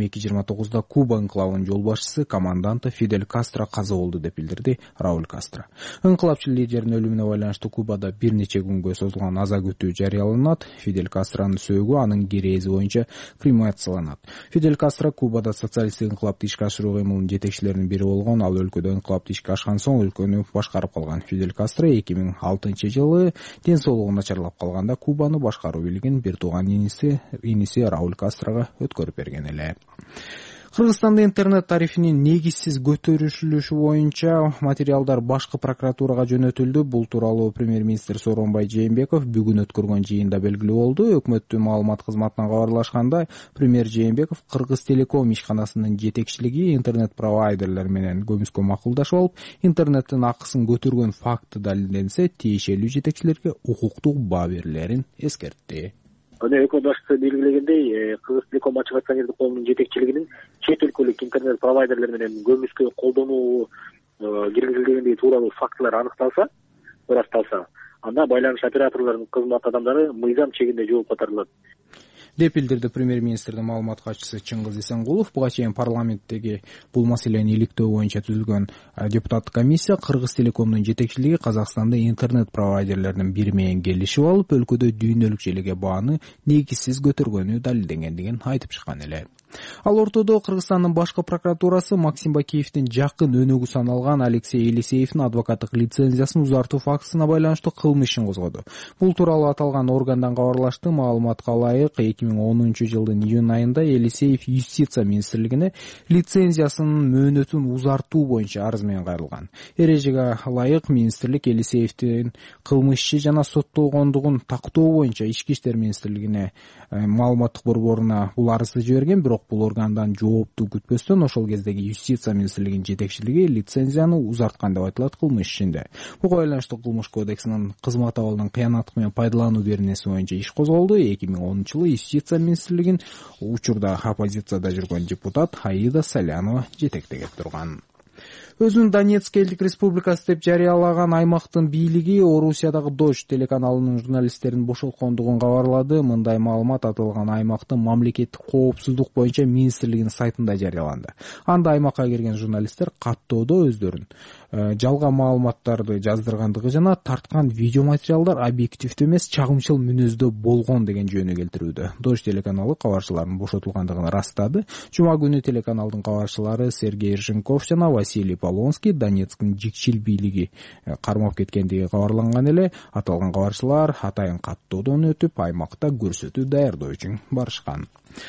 D: 22:29 Куба инклавынын жол башчысы команданты Фидель Кастро каза болду деп билдирди Рауль Кастро. Инкылапчы лидердин өлүмүнө байланыштуу Кубада бир нече күнгө созулган аза күтүү жарыяланат. Фидель Кастронун сөөгү анын керези боюнча кремацияланат. Фидель Кастро Кубада социалисттик инкылапты ишке ашыруу кыймылынын жетекчилеринин бири болгон. Ал өлкөдө инкылапты ишке ашкан соң башкарып калган Фидель Кастро 2006-жылы ден соолугу начарлап калганда Кубаны башкаруу бийлигин бир тууган иниси Рауль Кастрого өткөрүп берген эле. Кыргызстанда интернет тарифинин негизсиз көтөрүлүшү боюнча материалдар башкы прокуратурага жөнөтүлдү. Бул тууралуу премьер-министр Сооронбай Жээнбеков бүгүн өткөргөн жыйында белгилүү болду. Өкмөттүн маалымат кызматынан кабарлашканда, премьер Жээнбеков Кыргыз Телеком ишканасынын жетекчилиги интернет провайдерлер менен көмүскө макулдашып алып, интернеттин акысын көтөргөн факты далилденсе, тиешелүү жетекчилерге укуктук баа берилерин эскертти.
S: Өкмөт башчысы белгилегендей, Кыргыз Телеком ачык акционердик коомунун жетекчилигинин чет өлкөлүк интернет провайдерлер менен көмүскө колдонуу киргизилгендиги тууралуу фактылар аныкталса, ырасталса, анда байланыш операторлорунун кызмат адамдары мыйзам чегинде жоопко тартылат
D: деп билдирди премьер-министрдин маалымат катчысы Чыңгыз Исенгулов. Буга чейин парламенттеги бул маселени иликтөө боюнча түзүлгөн депутаттык комиссия Кыргыз Телекомдун жетекчилиги Казакстанда интернет провайдерлердин бири менен келишип алып, өлкөдө дүйнөлүк желеге бааны негизсиз көтөргөнү далилденгендигин айтып чыккан эле. Ал ортодо Кыргызстандын башкы прокуратурасы Максим Бакиевдин жакын өнөгү саналган Алексей Елисеевдин адвокаттык лицензиясын узартуу фактысына байланыштуу кылмыш ишин козгоду. Бул тууралуу аталган органдан кабарлашты. Маалыматка ылайык 2010-жылдын июнь айында Елисеев Юстиция министрлигине лицензиясынын мөөнөтүн узартуу боюнча арыз менен кайрылган. Эрежеге ылайык министрлик Елисеевдин кылмыш иши жана соттолгондугун тактоо боюнча Ички иштер министрлигине маалыматтык борборуна бул арызды жиберген, бирок бул органдан жоопту күтпөстөн ошол кездеги Юстиция министрлигинин жетекчилиги лицензияны узарткан деп айтылат кылмыш ишинде. Буга байланыштуу кылмыш кодексинин кызмат абалынан кыянаттык менен пайдалануу беренеси боюнча иш козголду. 2010-жылы Юстиция министрлигин учурда оппозицияда жүргөн депутат Аида Салянова жетектеген турган. Өзүн Донецк элдик республикасы деп жарыялаган аймактын бийлиги Орусиядагы Дождь телеканалынын журналисттерин бошоткондугун кабарлады. Мындай маалымат аталган аймактын мамлекеттик коопсуздук боюнча министрлигинин сайтында жарыяланды. Анда аймакка кирген журналисттер каттоодо өздөрүн жалган маалыматтарды жаздыргандыгы жана тарткан видео материалдар объективдүү эмес, чагымчыл мүнөздө болгон деген жөнү келтирүүдө. Дождь телеканалы кабарчыларынын бошотулгандыгын растады. Жума күнү телеканалдын кабарчылары Сергей Рженков жана Василий Полонский Донецктин жикчил бийлиги кармап кеткендиги кабарланган эле. Аталган кабарчылар атайын каттоодон өтүп, аймакта көрсөтүү даярдоо үчүн барышкан.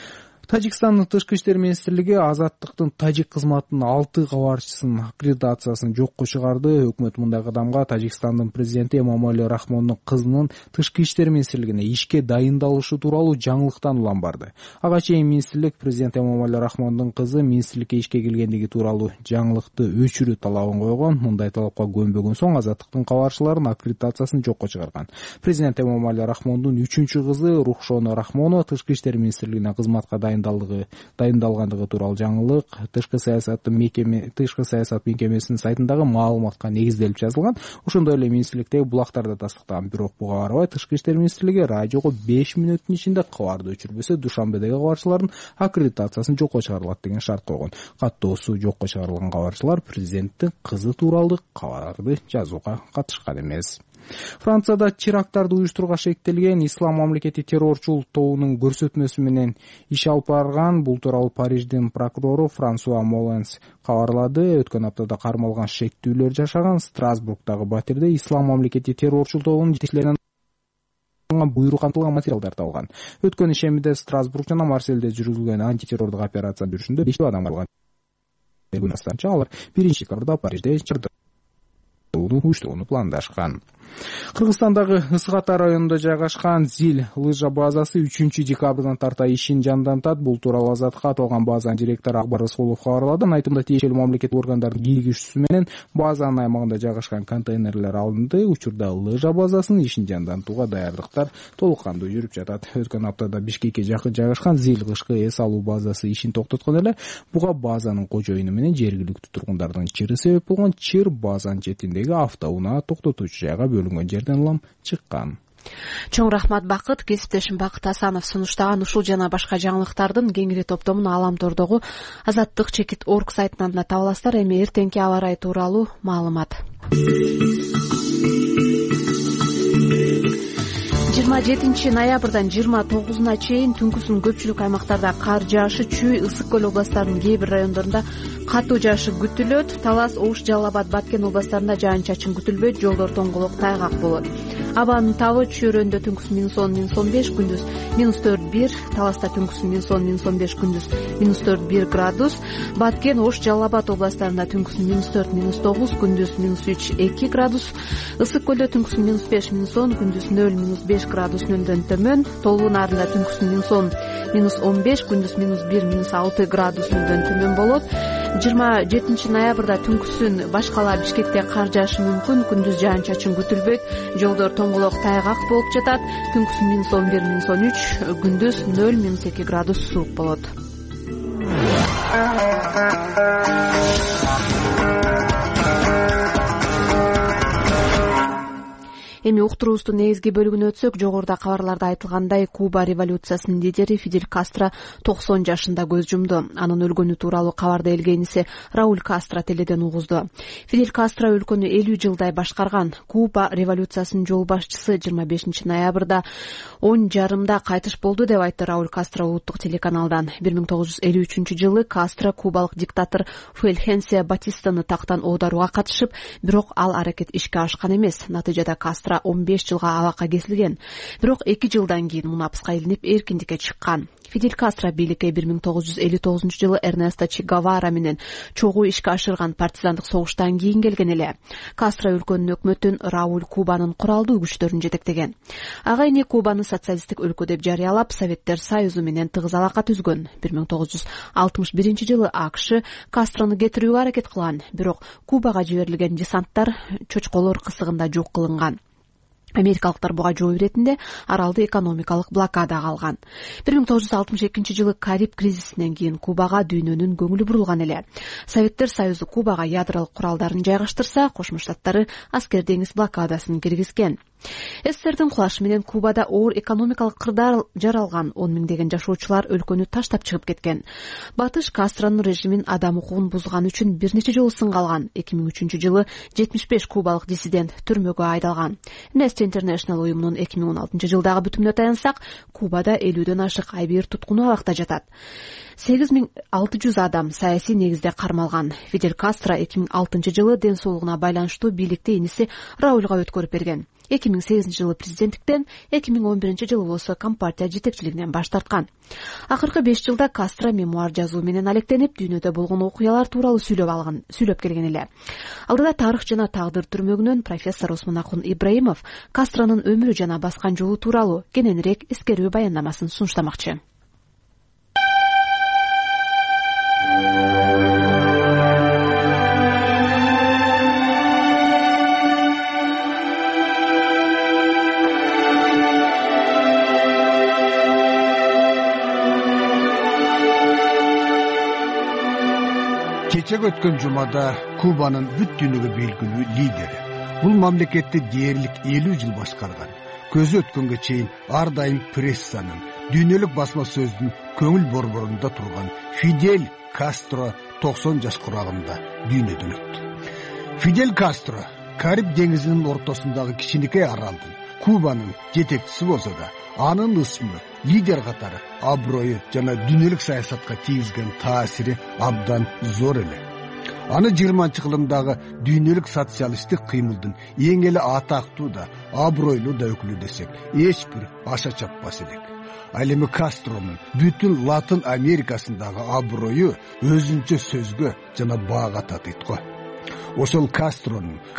D: Тажикстандын тышкы иштер министрлиги Азаттыктын тажик кызматынын 6 кабарчысынын аккредитациясын жокко чыгарды. Өкмөт мындай кадамга Тажикстандын президенти Эмомали Рахмондун кызынын тышкы иштер министрлигине ишке дайындалышы тууралуу жаңылыктан улам барды. Ага чейин министрлик президент Эмомали Рахмондун кызы министрликке ишке келгендиги тууралуу жаңылыкты өчүрүү талабын койгон. Мындай талапка көнбөгөн соң Азаттыктын кабарчыларын аккредитациясын жокко чыгарган. Президент Эмомали Рахмондун 3-кызы Рухшона Рахмонова тышкы иштер министрлигине кызматка дайындалгандыгы тууралуу жаңылык тышкы саясат мекемесинин сайтындагы маалыматка негизделип жазылган. Ошондой эле министрликтеги булактарда тастыктаган. Бирок буга карабай тышкы иштер министрлиги радиого 5 мүнөттүн ичинде кабарды өчүрбөсө Душанбедеги кабарчылардын аккредитациясын жокко чыгарылат деген шарт койгон. Каттоосу жокко чыгарылган кабарчылар президенттин кызы тууралуу кабарды жазууга катышкан эмес. Францияда теракттарды уюштурууга шектелген Ислам мамлекети террорчул тобунун көрсөтмөсү менен иш алып барган. Бул тууралуу Париждин прокурору Франсуа Моленс кабарлады. Өткөн аптада кармалган шектүүлөр жашаган Страсбургдагы батирде Ислам мамлекети террорчул тобунун жетекчилеринен буйрук кантылган материалдар табылган. Өткөн ишемиде Страсбург жана Марсельде жүргүзүлгөн антитеррордук операция жүрүшүндө 5 адам калган. Алар 1-декабрда Парижде уюштурууну пландашкан. Кыргызстандагы Ысык Ата районунда жайгашкан Зил лыжа базасы 3-декабрдан тарта ишин жандантат. Бул тууралуу Азатка аталган базанын директору Акбар Рыскулов кабарлады. Айтымда тиешелүү мамлекеттик органдардын киргизүүсү менен базанын аймагында жайгашкан контейнерлер алынды. Учурда лыжа базасынын ишин жандантууга даярдыктар толук кандуу жүрүп жатат. Өткөн аптада Бишкекке жакын жайгашкан Зил кышкы эс алуу базасы ишин токтоткон эле. Буга базанын кожоюну менен жергиликтүү тургундардын чыры себеп болгон. Чыр базанын четиндеги автоунаа токтотуучу жайга бөлүнгөн жерден улам чыккан.
A: Чоң рахмат Бакыт. Кесиптешим Бакыт Асанов сунуштаган ушул жана башка жаңылыктардын кеңири топтомун Аламтордогу Азаттык чекит орг сайтынан да таба аласыздар. Эми эртеңки аба ырайы тууралуу маалымат. 27 ноябрдан 29 чейин түнкүсүн көпчүлүк аймактарда кар жаашы, Чүй, Ысык көл областарынын кээ бир райондорунда катуу жаашы күтүлөт. Талас, Ош, Жалал Абад, Баткен областарында жаан-чачын күтүлбөйт. Жолдор тоңголок, тайгак болот. Абанын табы Чүйрөндө түнкүсүн -10–-15, күндүз -4–1, Таласта түнкүсүн -10–-15, күндүз -4–1 градус. Баткен, Ош, Жалал Абад областарында түнкүсүн -4–-9, күндүз -3–2 градус. Ысык көлдө түнкүсүн -5–-10, күндүз 0–5 градус нөлдөн төмөн. Толугун нарында түнкүсүн -10–-15, күндүз -1–-6 градус нөлдөн төмөн болот. 27 ноябрда түнкүсүн башкала Бишкекте кар жаашы мүмкүн, күндүз жаан-чачын күтүлбөйт. Жолдор тоңголок, тайгак болуп жатат. Түнкүсүн -11–-13, күндүз 0–2 градус суук болот. Эми уктуруубуздун негизги бөлүгүнө өтсөк, жогоруда кабарларда айтылгандай, Куба революциясынын лидери Фидель Кастро 90 жашында көз жумду. Анын өлгөнү тууралуу кабарды элге иниси Рауль Кастро теледен угузду. Фидель Кастро өлкөнү 50 жылдай башкарган. Куба революциясынын жол башчысы 25 ноябрда 10:30 кайтыш болду деп айтты Рауль Кастро улуттук телеканалдан. 1953-жылы Кастро кубалык диктатор Фулхенсио Батистаны тактан оодарууга катышып, бирок ал аракет ишке ашкан эмес. Натыйжада Кастро 15 жылга абакка кесилген. Бирок 2 жылдан кийин мунапыска илинип эркиндикке чыккан. Фидель Кастро бийликке 1959-жылы Эрнесто Че Гевара менен чогуу ишке ашырган партизандык согуштан кийин келген эле. Кастро өлкөнүн өкмөтүн Рауль Кубанын куралдуу күчтөрүн жетектеген. Ага эми Кубаны социалисттик өлкө деп жарыялап, Советтер Союзу менен тыгыз алака түзгөн. 1961-жылы АКШ Кастрону кетирүүгө аракет кылган, бирок Кубага жиберилген десанттар чочколор кысыгында жок кылынган. Америкалыктар буга жооп иретинде аралды экономикалык блокадага алган. 1962-жылы Кариб кризисинен кийин Кубага дүйнөнүн көңүлү бурулган эле. Советтер Союзу Кубага ядролук куралдарын жайгаштырса, Кошмо Штаттары аскер деңиз блокадасын киргизген. СССРдин кулашы менен Кубада оор экономикалык кырдаал жаралган, 10 миңдеген жашоочулар өлкөнү таштап чыгып кеткен. Батыш Кастронун режимин адам укугун бузган үчүн бир нече жолу сынга алган. 2003-жылы 75 кубалык диссидент түрмөгө айдалган. Amnesty International уюмунун 2016-жылдагы бүтүмүнө таянсак, Кубада 50дөн ашык айбир туткуну абакта жатат. 8600 адам саясий негизде кармалган. Фидель Кастро 2006-жылы ден соолугуна байланыштуу бийликти иниси Раульга өткөрүп берген. 2008-жылы президенттиктен, 2011-жылы болсо Компартия жетекчилигинен баш тарткан. Акыркы 5 жылда Кастро мемуар жазуу менен алектенип, дүйнөдө болгон окуялар тууралуу сүйлөп келген эле. Алдыда тарых жана тагдыр түрмөгүнөн профессор Осмонакун Ибраимов Кастронун өмүрү жана баскан жолу тууралуу кененирээк эскерүү баяндамасын сунуштамакчы.
T: Кечеги өткөн жумада Кубанын бүт дүйнөгө белгилүү лидери. Бул мамлекетти дээрлик 50 жыл башкарган. Көзү өткөнгө чейин ар дайым прессанын, дүйнөлүк басма сөздүн көңүл борборунда турган Фидель Кастро 90 жаш курагында дүйнөдөн өттү. Фидель Кастро Кариб деңизинин ортосундагы кичинекей аралдын Кубанын жетекчиси болсо да, анын ысмы, лидер катары аброю жана дүйнөлүк саясатка тийгизген таасири абдан зор эле. Аны 20-кылымдагы дүйнөлүк социалисттик кыймылдын эң эле атактуу да, абройлуу да өкүлү десек, эч бир аша чаппас элек. Ал эми Кастронун бүтүн Латын Америкасындагы аброю өзүнчө сөзгө жана баага татыйт го. Ошол Кастро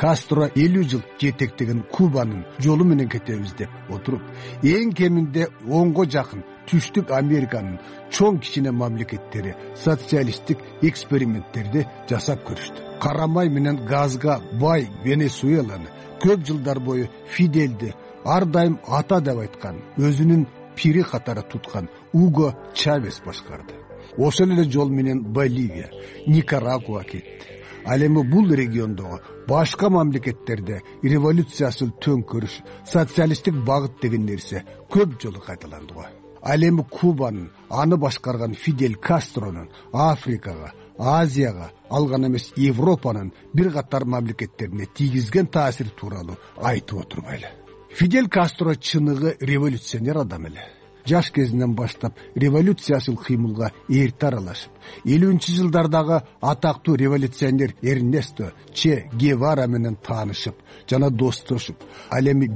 T: 50 жыл жетектеген Кубанын жолу менен кетебиз деп отуруп, эң кеминде 10го жакын Түштүк Американын чоң кичине мамлекеттери социалисттик эксперименттерди жасап көрүштү. Карамай менен газга бай Венесуэланы көп жылдар бою Фидельди ар дайым ата деп айткан, өзүнүн пири катары туткан Уго Чавес башкарды. Ошол эле жол менен Боливия, Никарагуа кетти. Ал эми бул региондогу башка мамлекеттерде революциясыл төңкөрүш, социалисттик багыт деген нерсе көп жолу кайталанды го. Ал эми Кубанын, аны башкарган Фидель Кастронун Африкага, Азияга, алган эмес Европанын бир катар мамлекеттерине тийгизген таасири тууралуу айтып отурбайлы. Фидель Кастро чыныгы революционер адам эле. Жаш кезинен баштап революциясыл кыймылга эрте аралашып, 50-жылдардагы атактуу революционер Эрнесто Че Гевара менен таанышып жана достошуп, ал эми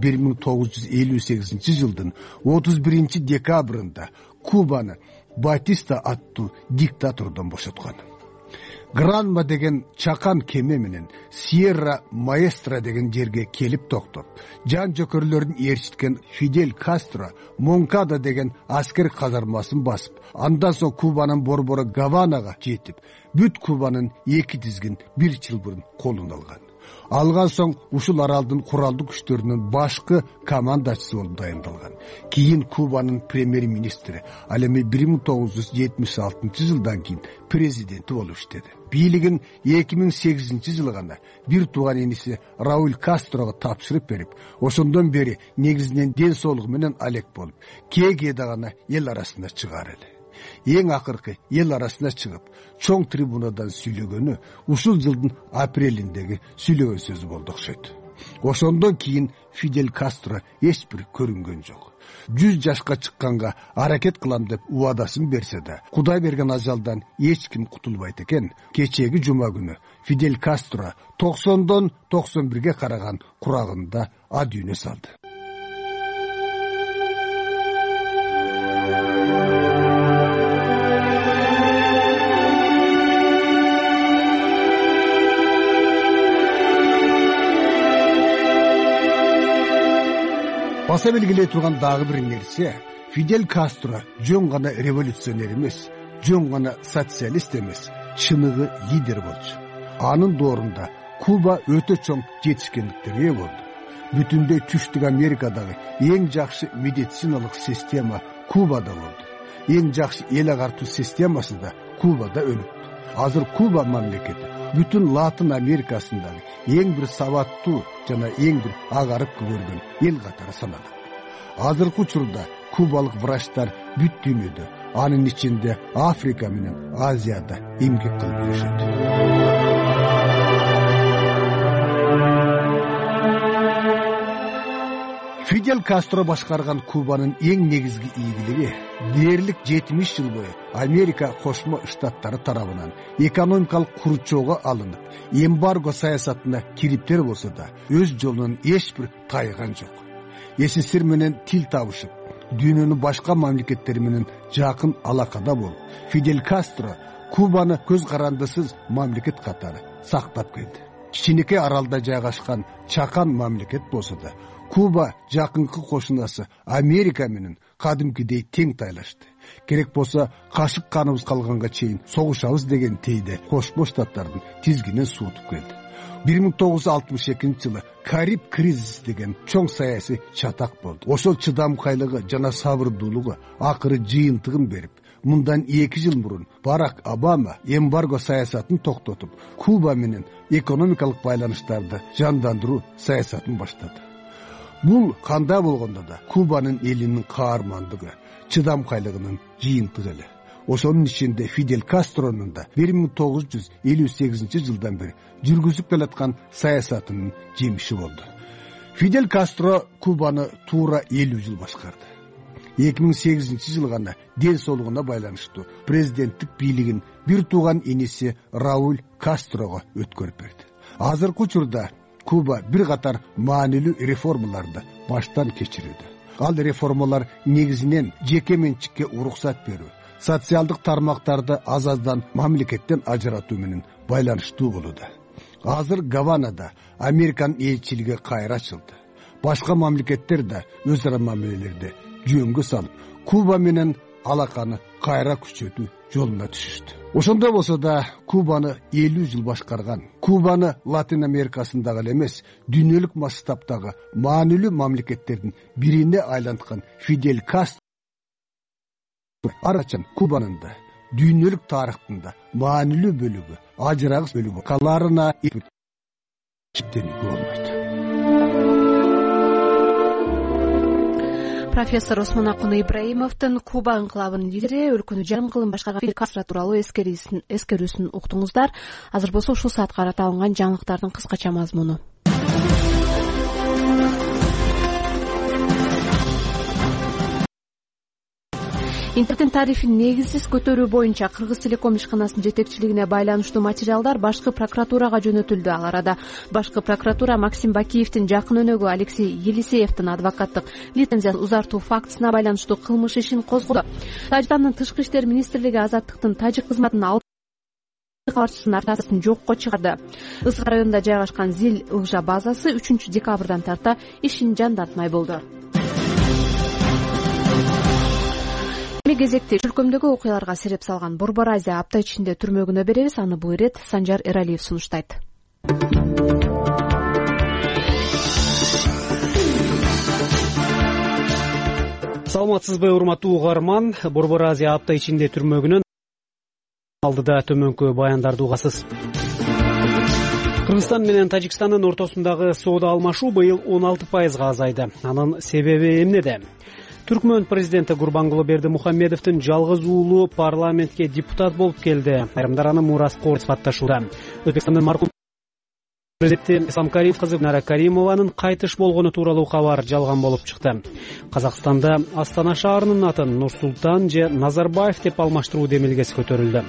T: 1958-жылдын 31-декабрында Кубаны Батиста аттуу диктатордон бошоткон. Гранма деген чакан кеме менен Сьерра Маэстра деген жерге келип токтоп, жан жөкөрлөрүн ээрчиткен Фидель Кастро Монкада деген аскер казармасын басып, андан соң Кубанын борбору Гаванага жетип, бүт Кубанын эки тизгин бир чылбырын колуна алган. Алган соң ушул аралдын куралдуу күчтөрүнүн башкы командачысы болуп дайындалган. Кийин Кубанын премьер-министри, ал эми 1976-жылдан кийин президенти болуп иштеди. Бийлигин 2008-жылы гана бир тууган иниси Рауль Кастрого тапшырып берип, ошондон бери негизинен ден соолугу менен алек болуп, кээ-кээде гана эл арасына чыгаар эле. Эң акыркы эл арасына чыгып, чоң трибунадан сүйлөгөнү ушул жылдын апрелиндеги сүйлөгөн сөзү болду окшойт. Ошондон кийин Фидель Кастро эч бир көрүнгөн жок. 100 жашка чыкканга аракет кылам деп убадасын берсе да, Кудай берген ажалдан эч ким кутулбайт экен. Кечеги жума күнү Фидель Кастро 90дон 91ге караган курагында адүйнө салды. Баса белгилей турган дагы бир нерсе, Фидель Кастро жөн гана революционер эмес, жөн гана социалист эмес, чыныгы лидер болчу. Анын доорунда Куба өтө чоң жетишкендиктерге ээ болду. Бүтүндөй Түштүк Америкадагы эң жакшы медициналык система Кубада болду. Эң жакшы эл агартуу системасы да Кубада өнүктү. Азыр Куба мамлекети бүтүн Латын Америкасындагы эң бир сабаттуу жана эң бир агарып көргөн эл катары саналат. Азыркы учурда кубалык врачтар бүт дүйнөдө, анын ичинде Африка менен Азияда эмгек кылып жүрүшөт. Фидель Кастро башкарган Кубанын эң негизги ийгилиги дээрлик 70 жыл бою Америка Кошмо Штаттары тарабынан экономикалык курчоого алынып, эмбарго саясатына кириптер болсо да, өз жолунан эч бир тайган жок. СССР менен тил табышып, дүйнөнүн башка мамлекеттери менен жакын алакада болуп, Фидель Кастро Кубаны көз карандысыз мамлекет катары сактап келди. Кичинекей аралда жайгашкан чакан мамлекет болсо да, Куба жакынкы кошунасы Америка менен кадимкидей тең тайлашты. Керек болсо кашык каныбыз калганга чейин согушабыз деген тейде Кошмо Штаттардын тизгинен суутуп келди. 1962-жылы Кариб кризиси деген чоң саясий чатак болду. Ошол чыдамкайлыгы жана сабырдуулугу акыры жыйынтыгын берип, мындан 2 жыл мурун Барак Обама эмбарго саясатын токтотуп, Куба менен экономикалык байланыштарды жандандыруу саясатын баштады. Бул кандай болгондо да Кубанын элинин каармандыгы, чыдамкайлыгынын жыйынтыгы эле. Ошонун ичинде Фидель Кастронун да 1958-жылдан бери жүргүзүп келаткан саясатынын жемиши болду. Фидель Кастро Кубаны туура 50 жыл башкарды. 2008-жылы гана ден соолугуна байланыштуу президенттик бийлигин бир тууган иниси Рауль Кастрого өткөрүп берди. Азыркы учурда Куба бир катар маанилүү реформаларды баштан кечирүүдө. Ал реформалар негизинен жеке менчикке уруксат берүү, социалдык тармактарды аз-аздан мамлекеттен ажыратуу менен байланыштуу болууда. Азыр Гаванада Американ элчилиги кайра ачылды. Башка мамлекеттер да өз ара мамилелерди жөнгө салып, Куба менен алаканы кайра күчөтүү жолуна түшүштү. Ошондой болсо да Кубаны 50 жыл башкарган, Кубаны Латин Америкасындагы эле эмес, дүйнөлүк масштабтагы маанилүү мамлекеттердин бирине айланткан Фидель Кастро арачан Кубанын да дүйнөлүк тарыхтында маанилүү бөлүгү, ажырагыс бөлүгү каларына чиптенүүгө болбойт.
A: Профессор Осмонакун Ибраимовдун Куба ыңкылабынын лидери өлкөнү жарым кылым башкарган Фидель Кастро тууралуу эскерүүсүн уктуңуздар. Азыр болсо ушул саатка карата алынган жаңылыктардын кыскача мазмуну. Интернет тарифин негизсиз көтөрүү боюнча Кыргыз Телеком ишканасынын жетекчилигине байланыштуу материалдар башкы прокуратурага жөнөтүлдү. Ал арада башкы прокуратура Максим Бакиевдин жакын өнөгү Алексей Елисеевдин адвокаттык лицензиясын узартуу фактысына байланыштуу кылмыш ишин козгоду. Тажикстандын Тышкы иштер министрлиги Азаттыктын тажик кызматынын алты кабарчысынын артасын жокко чыгарды. Ысык районунда жайгашкан Зил ылжа базасы 3 декабрдан тарта ишин жандантмай болду. Кезекте өлкөмдөгү окуяларга сереп салган Борбор Азия апта ичинде түрмөгүнө беребиз. Аны бул ирет Санжар Эралиев сунуштайт.
U: Саламатсызбы, урматтуу угарман. Борбор Азия апта ичинде түрмөгүнөн алдыда төмөнкү баяндарды угасыз. Кыргызстан менен Тажикстандын ортосундагы соода алмашуу быйыл 16% азайды. Анын себеби эмнеде? Түркмөн президенти Гурбангулы Бердимухамедовдун жалгыз уулу парламентке депутат болуп келди. Айрымдар аны мураскор сыпташууда. Өзбекстандын маркум президенти Ислам Каримов кызы Гүлнара Каримованын кайтыш болгону тууралуу кабар жалган болуп чыкты. Казакстанда Астана шаарынын атын Нур-Султан же Назарбаев деп алмаштыруу демилгеси көтөрүлдү.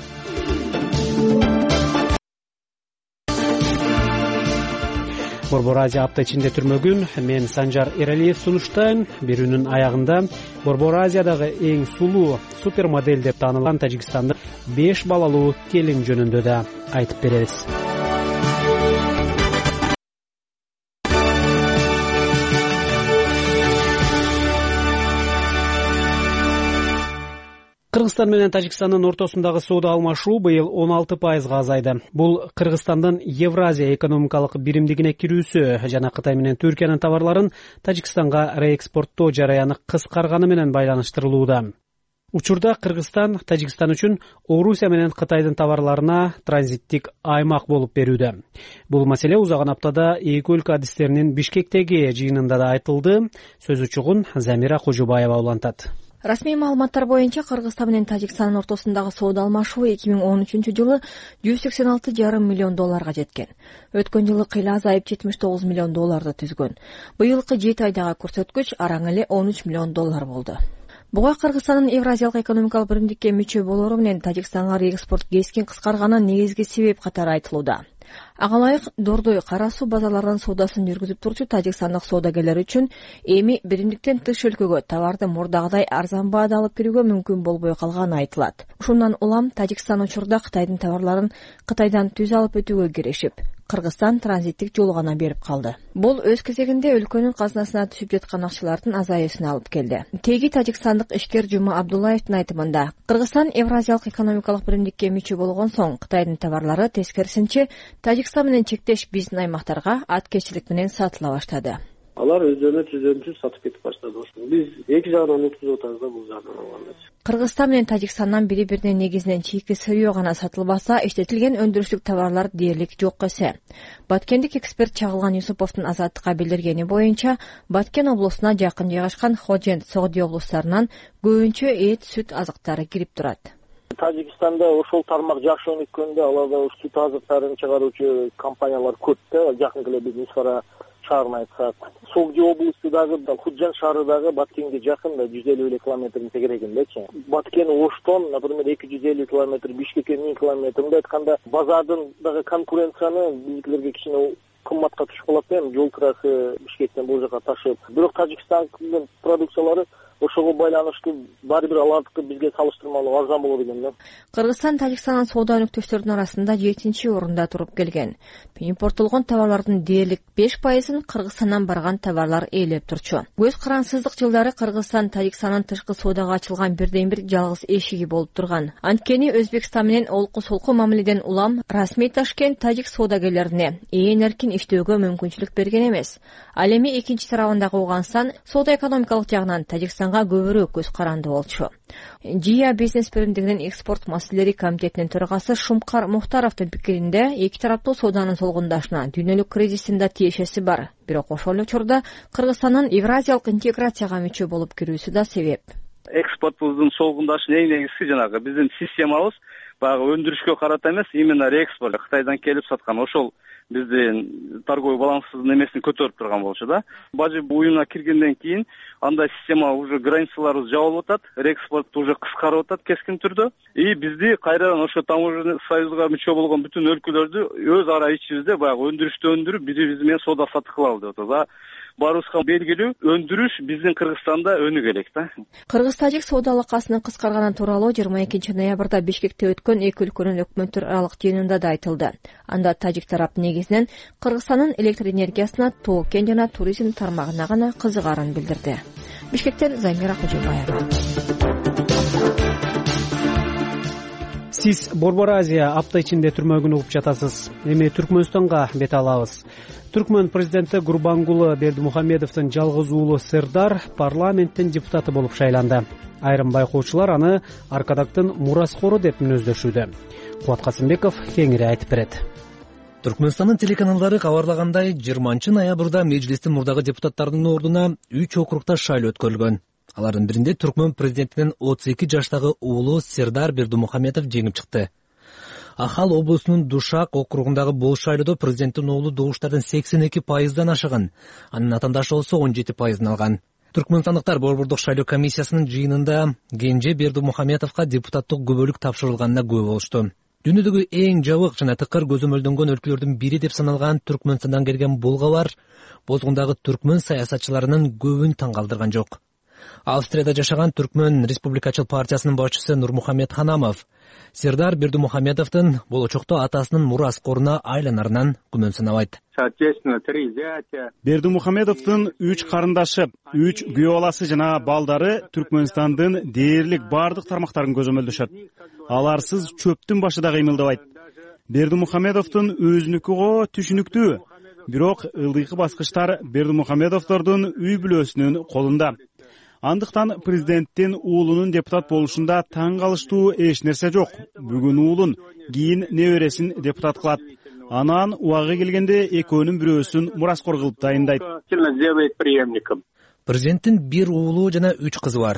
U: Борбор Азия апта ичинде түрмөгүн мен Санжар Эралиев сунуштайм. Берүүнүн аягында Борбор Азиядагы эң сулуу супермодель деп таанылган Тажикстандын 5 балалуу келин жөнүндө да айтып беребиз. Кыргызстан менен Тажикстандын ортосундагы соода алмашуу быйыл 16% азайды. Бул Кыргызстандын Евразия экономикалык биримдигине кирүүсү жана Кытай менен Түркиянын товарларын Тажикстанга реэкспорттоо жараяны кыскарганы менен байланыштырылууда. Учурда Кыргызстан Тажикстан үчүн Орусия менен Кытайдын товарларына транзиттик аймак болуп берүүдө. Бул маселе узаган аптада эки өлкө адистеринин Бишкектеги жыйынында да айтылды. Сөз учугун Замира Кожубаева улантат.
B: Расмий маалыматтар боюнча Кыргызстан менен Тажикстандын ортосундагы соода алмашуу 2013-жылы 186,5 миллион долларга жеткен. Өткөн жылы кыйла азайып 79 миллион долларды түзгөн. Быйылкы 7 айдагы көрсөткүч араң эле 13 миллион доллар болду. Буга Кыргызстандын Евразиялык экономикалык биримдикке мүчө болору менен Тажикстанга экспорт кескин кыскарганы негизги себеп катары айтылууда. Ага ылайык Дордой кара суу базаларынын соодасын жүргүзүп турчу тажикстандык соодагерлер үчүн эми биримдиктен тыш өлкөгө товарды мурдагыдай арзан баада алып кирүүгө мүмкүн болбой калганы айтылат. Ушундан улам Тажикстан учурда Кытайдын товарларын Кытайдан түз алып өтүүгө киришип, Кыргызстан транзиттик жол гана берип калды. Бул өз кезегинде өлкөнүн казынасына түшүп жаткан акчалардын азайышына алып келди. Теги тажикстандык ишкер Жума Абдуллаевдин айтымында, Кыргызстан Евразиялык экономикалык биримдикке мүчө болгон соң Кытайдын товарлары тескерисинче Тажикстан менен чектеш биздин аймактарга аткечилик менен сатыла баштады.
V: Алар өздөрүнө сатып кетип баштады. Биз эки жагынан утузуп атабыз да бул жагынан алганда.
B: Кыргызстан менен Тажикстандан бири-бирине негизинен чийки сырьё гана сатылбаса, иштетилген өндүрүшлүк товарлар дээрлик жок эсе. Баткендик эксперт Чагылган Юсуповдун Азаттыкка билдиргени боюнча, Баткен облусуна жакын жайгашкан Хожент, Согди облустарынан көбүнчө эт, сүт азыктары кирип турат.
V: Тажикстанда ошол тармак жакшы өнүккөндө аларда сүт азыктарын чыгаруучу компаниялар көп да, жакын эле биз Мисфара шаарына айтсак. Согди облусундагы Худжан шаарындагы Баткенге жакын да 150 километрдин тегерегиндечи. Баткен Оштон, например, 250 километр, Бишкекке 1000 километр. Мындай айтканда базардын дагы конкуренцияны биздерге кичине кымбатка түшүп калат да, жол кырасы Бишкектен бул жака ташып. Бирок Тажикстандын продукциялары ошого байланыштуу баары бир алардыкы бизге салыштырмалуу арзан болот экен да.
B: Кыргызстан Тажикстандын соода өнөктөштөрүнүн арасында 7-орунда туруп келген. Импорттолгон товарлардын дээрлик 5%-ын Кыргызстандан барган товарлар ээлеп турчу. Көз карансыздык жылдары Кыргызстан Тажикстандын тышкы соодага ачылган бирден-бир жалгыз эшиги болуп турган. Анткени Өзбекстан менен олку-солку мамиледен улам расмий Ташкент тажик соодагерлерине ээн эркин иштөөгө мүмкүнчүлүк берген эмес. Ал эми экинчи тарабындагы Ооганстан соода экономикалык жагынан Тажикстан көбүрөөк көз каранды болчу. ЖИА бизнес биримдигинин экспорт маселелери комитетинин төрагасы Шумкар Мухтаровдун пикиринде, эки тараптуу сооданын солгундашына дүйнөлүк кризистин да тиешеси бар. Бирок ошол эле учурда Кыргызстандын евразиялык интеграцияга мүчө болуп кирүүсү да себеп.
W: Экспортубуздун солгундашынын эң негизги жанагы биздин системабыз баягы өндүрүшкө карата эмес, именно реэкспорт. Кытайдан келип саткан ошол биздин торговый балансыбыздын эмесин көтөрүп турган болчу да. Бажы уюмуна киргенден кийин андай система уже границаларыбыз жабылып атат, реэкспорт уже кыскарып атат кескин түрдө. И бизди кайрадан ошо таможенный союзга мүчө болгон бүтүн өлкөлөрдү өз ара ичибизде баягы өндүрүштү өндүрүп бири-бириз менен соода саттык кылалы деп атабыз. Барыбызга белгилүү өндүрүш биздин Кыргызстанда өнүгө элек да.
B: Кыргыз-тажик соода алакасынын кыскарганы тууралуу 22 ноябрда Бишкекте өткөн эки өлкөнүн өкмөттөр аралык жыйынында да айтылды. Анда тажик тарап негизинен Кыргызстандын электр энергиясына, тоо-кен жана туризм тармагына гана кызыгарын билдирди. Бишкектен Замира Кожобаева.
U: Сиз Борбор Азия апта ичинде түрмөгүн угуп жатасыз. Эми Түркмөнстанга бет алабыз. Түркмөн президенти Гурбангулы Бердимухамедовдун жалгыз уулу Сырдар парламенттин депутаты болуп шайланды. Айрым байкоочулар аны Аркадактын мураскору деп мүнөздөшүүдө. Кубат Касымбеков кеңири айтып берет.
X: Түркмөнстандын телеканалдары кабарлагандай, 20 ноябрда мejлистин мурдагы депутаттарынын ордуна 3 округда шайлоо өткөрүлгөн. Алардын биринде Түркмөн президентинин 32 жаштагы уулу Сырдар Бердимухамедов жеңип чыкты. Ахал облусунун Душак округундагы бул шайлоодо президенттин уулу добуштардын 82%дан ашыган, анын атаандашы болсо 17%ын алган. Түркмөнстандыктар Борбордук шайлоо комиссиясынын жыйынында Кенже Бердимухамедовго депутаттык күбөлүк тапшырылганына күбө болушту. Дүйнөдөгү эң жабык жана тыкыр көзөмөлдөнгөн өлкөлөрдүн бири деп саналган Түркмөнстандан келген бул кабар бозгундагы түркмөн саясатчыларынын көбүн таң калтырган жок. Австрияда жашаган Түркмөн Республикачыл партиясынын башчысы Нурмухамед Ханамов Сырдар Бердимухамедовдун болочокто атасынын мураскоруна айланарынан күмөн санабайт.
Y: Бердимухамедовдун 3 карындашы, 3 күйөө баласы жана балдары Түркмөнстандын дээрлик бардык тармактарын көзөмөлдөшөт. Аларсыз чөптүн башы да кыймылдабайт. Бердимухамедовдун өзүнүкү го түшүнүктүү, бирок ылдыйкы баскычтар Бердимухамедовдордун үй бүлөсүнүн колунда. Андыктан президенттин уулунун депутат болушунда таң калыштуу эч нерсе жок. Бүгүн уулун, кийин небересин депутат кылат. Анан убагы келгенде экөөнүн бирөөсүн мураскор кылып дайындайт.
X: Президенттин 1 уулу жана 3 кызы бар.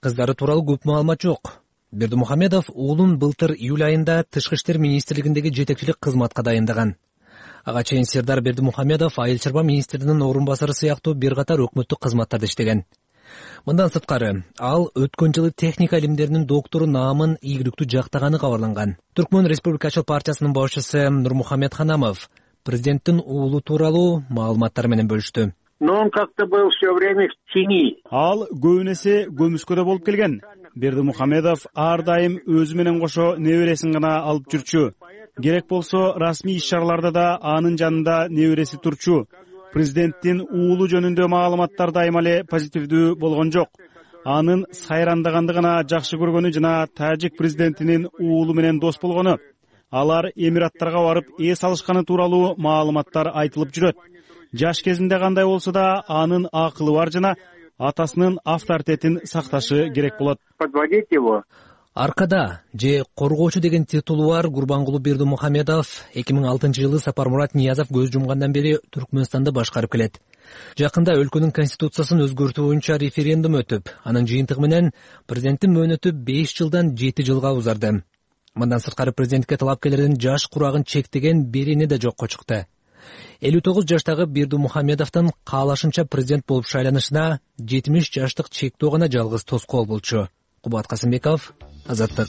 X: кыздары тууралуу көп маалымат жок. Бердимухамедов уулун былтыр июль айында Тышкы иштер министрлигиндеги жетекчилик кызматка дайындаган. Ага чейин Сердар Бердимухамедов айыл чарба министринин орун басары сыяктуу бир катар өкмөттүк кызматтарда иштеген. Мындан сырткары, ал өткөн жылы техника илимдеринин доктору наамын ийгиликтүү жактаганы кабарланган. Түркмөн Республикачыл партиясынын башчысы Нурмухамед Ханамов президенттин уулу тууралуу маалыматтар менен бөлүштү.
F: Но он как-то был все время в тени.
Y: Ал көбүнесе көмүскөдө болуп келген. Бердимухамедов ар дайым өзү менен кошо небересин гана алып жүрчү. Керек болсо расмий иш-чараларда да анын жанында небереси турчу. Президенттин уулу жөнүндө маалыматтар дайыма эле позитивдүү болгон жок. Анын сайрандаганды гана жакшы көргөнү жана тажик президентинин уулу менен дос болгону. Алар Эмираттарга барып эс алышканы тууралуу маалыматтар айтылып жүрөт. Жаш кезинде кандай болсо да анын акылы бар жана атасынын авторитетин сакташы керек болот.
F: Подводить его.
X: Аркада же коргоочу деген титулу бар Гурбангулу Бердимухамедов 2006-жылы Сапармурат Ниязов көз жумгандан бери Түркмөнстанды башкарып келет. Жакында өлкөнүн конституциясын өзгөртүү боюнча референдум өтүп, анын жыйынтыгы менен президенттин мөөнөтү 5 жылдан 7 жылга узарды. Мындан сырткары президентке талапкерлердин жаш курагын чектеген берени да жокко чыкты. 59 жаштагы Бердимухамедовдун каалашынча президент болуп шайланышына 70 жаштык чектөө гана жалгыз тоскоол болчу. Кубат Касымбеков, Азаттык.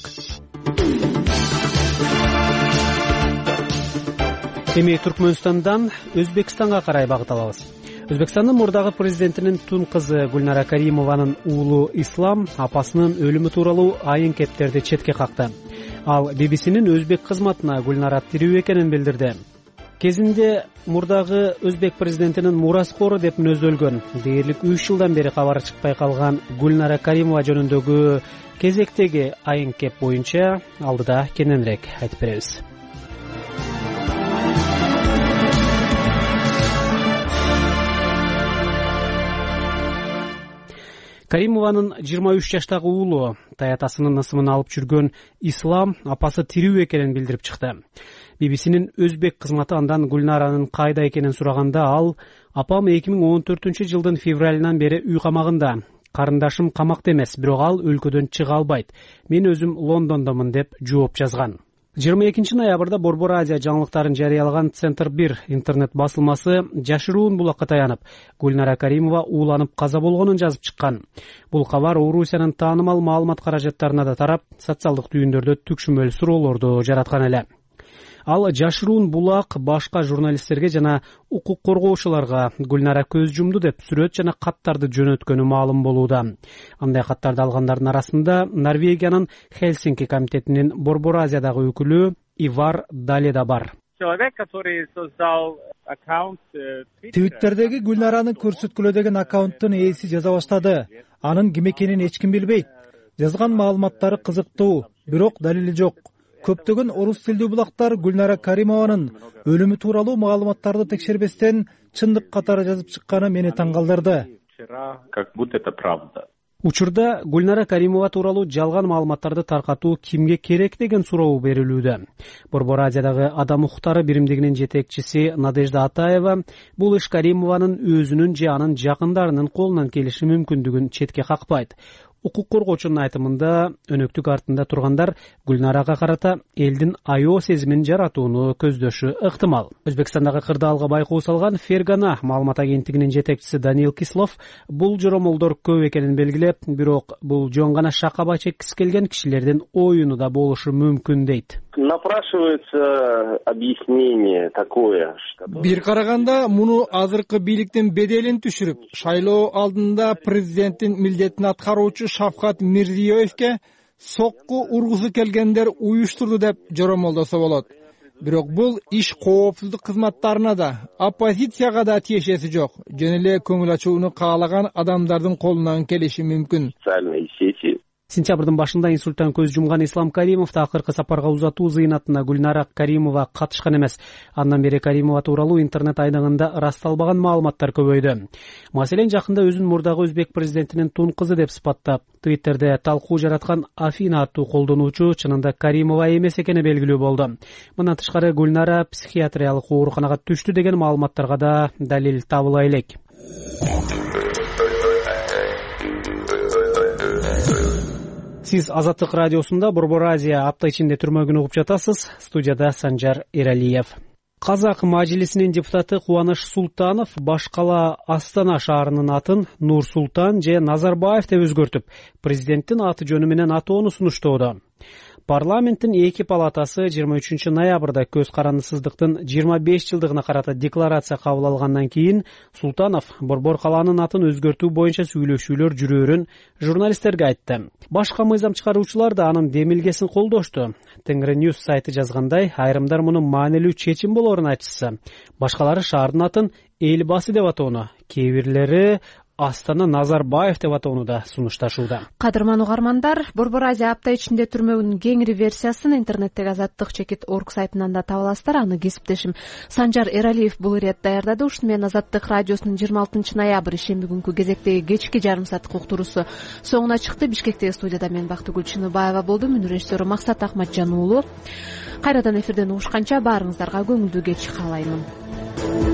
U: Эми Түркмөнстандан Өзбекстанга карай багыт алабыз. Өзбекстандын мурдагы президентинин тун кызы Гүлнара Каримованын уулу Ислам апасынын өлүмү тууралуу айын кептерди четке какты. Ал BBC-нин өзбек кызматына Гүлнара тирүү экенин билдирди. Кезинде мурдагы өзбек президентинин мураскору деп мүнөздөлгөн, дээрлик 3 жылдан бери кабары чыкпай калган Гүлнара Каримова жөнүндөгү кезектеги айын кеп боюнча алдыда кененирээк айтып беребиз. Каримованын 23 жаштагы уулу таятасынын ысымын алып жүргөн Ислам апасы тирүү экенин билдирип чыкты. BBC-нин өзбек кызматы андан Гүлнаранын кайда экенин сураганда ал апам 2014-жылдын февралынан бери үй камагында. Карындашым камакта эмес, бирок ал өлкөдөн чыга албайт. Мен өзүм Лондондомун деп жооп жазган. 22 ноябрда Борбор Азия жаңылыктарын жарыялаган Центр 1 интернет басылмасы жашыруун булакка таянып, Гүлнара Каримова ууланып каза болгонун жазып чыккан. Бул кабар Орусиянын таанымал маалымат каражаттарына да тарап, социалдык түйүндөрдө түкшүмөл суроолорду жараткан эле. Ал жашыруун булак башка журналисттерге жана укук коргоочуларга Гүлнара көз жумду деп сүрөт жана каттарды жөнөткөнү маалым болууда. Андай каттарды алгандардын арасында Норвегиянын Хельсинки комитетинин Борбор Азиядагы өкүлү Ивар Дале да бар.
G: Твиттердеги Гүлнаранын көрсөткүлө деген аккаунттун ээси жаза баштады. Анын ким экенин эч ким билбейт. Жазган маалыматтары кызыктуу, бирок далили жок. Көптөгөн орус тилдүү булактар Гүлнара Каримованын өлүмү тууралуу маалыматтарды текшербестен чындык катары жазып чыкканы мени таң калтырды. Учурда Гүлнара Каримова тууралуу жалган маалыматтарды таркатуу кимге керек деген суроо берилүүдө. Борбор Азиядагы адам укуктары биримдигинин жетекчиси Надежда Атаева бул иш Каримованын өзүнүн же анын жакындарынын колунан келиши мүмкүндүгүн четке какпайт. Укук коргоочунун айтымында өнөктүк артында тургандар Гүлнарага карата элдин аяоо сезимин жаратууну көздөшү ыктымал. Өзбекстандагы кырдаалга байкоо салган Фергана маалымат агенттигинин жетекчиси Даниил Кислов бул жоромолдор көп экенин белгилеп, бирок бул жөн гана шакаба чеккиси келген кишилердин оюну да болушу мүмкүн дейт.
F: Напрашивается объяснение такое, что...
H: Бир караганда муну азыркы бийликтин беделин түшүрүп, шайлоо алдында президенттин милдетин аткаруучу Шавкат Мирзиёевке сокку ургусу келгендер уюштурду деп жоромолдосо болот. Бирок бул иш коопсуздук кызматтарына да, оппозицияга да тиешеси жок. Жөн эле көңүл ачууну каалаган адамдардын колунан келиши мүмкүн.
U: Сентябрдын башында инсульттан көз жумган Ислам Каримовду акыркы сапарга узатуу зыйнатына Гүлнара Каримова катышкан эмес. Андан бери Каримова тууралуу интернет айдыгында ырасталбаган маалыматтар көбөйдү. Маселен, жакында өзүн мурдагы өзбек президентинин тун кызы деп сыпаттап, Твиттерде талкуу жараткан Афина аттуу колдонуучу чынында Каримова эмес экени белгилүү болду. Мындан тышкары Гүлнара психиатриялык ооруканага түштү деген маалыматтарга да далил табыла элек. сиз Азаттык радиосунда Борбор Азия апта ичинде түрмөгүн угуп жатасыз. Студияда Санжар Эралиев. Казак мажлисинин депутаты Кубаныч Султанов баш кала Астана шаарынын атын Нур Султан же Назарбаев деп өзгөртүп, президенттин аты жөнү менен атоону сунуштоодо. Парламенттин эки палатасы 23 ноябрда көз карандысыздыктын 25 жылдыгына карата декларация кабыл алгандан кийин Султанов Борбор калаанын атын өзгөртүү боюнча сүйлөшүүлөр жүрөөрүн журналисттерге айтты. Башка мыйзам чыгаруучулар да анын демилгесин колдошту. Тенгриньюз сайты жазгандай, айрымдар муну маанилүү чечим болоорун айтышса, башкалары шаардын атын Элбасы деп атоону, кээ бирлери Астана Назарбаев деп атоону да сунушташууда.
A: Кадырман угармандар, Борбор Азия апта ичинде түрмөгүнүн кеңири версиясын интернеттеги Азаттык.org сайтынан да таба аласыздар. Аны кесиптешим Санжар Эралиев бул ирет даярдады. Ушуну менен Азаттык радиосунун 26 ноябрь ишемби күнкү кезектеги кечки жарым сааттык уктуруусу соңуна чыкты. Бишкектеги студияда мен Бактыгүл Чыныбаева болдум. Мүнүр режиссеру Максат Ахматжан уулу. Кайрадан эфирден угушканча баарыңыздарга көңүлдүү кеч каалаймын.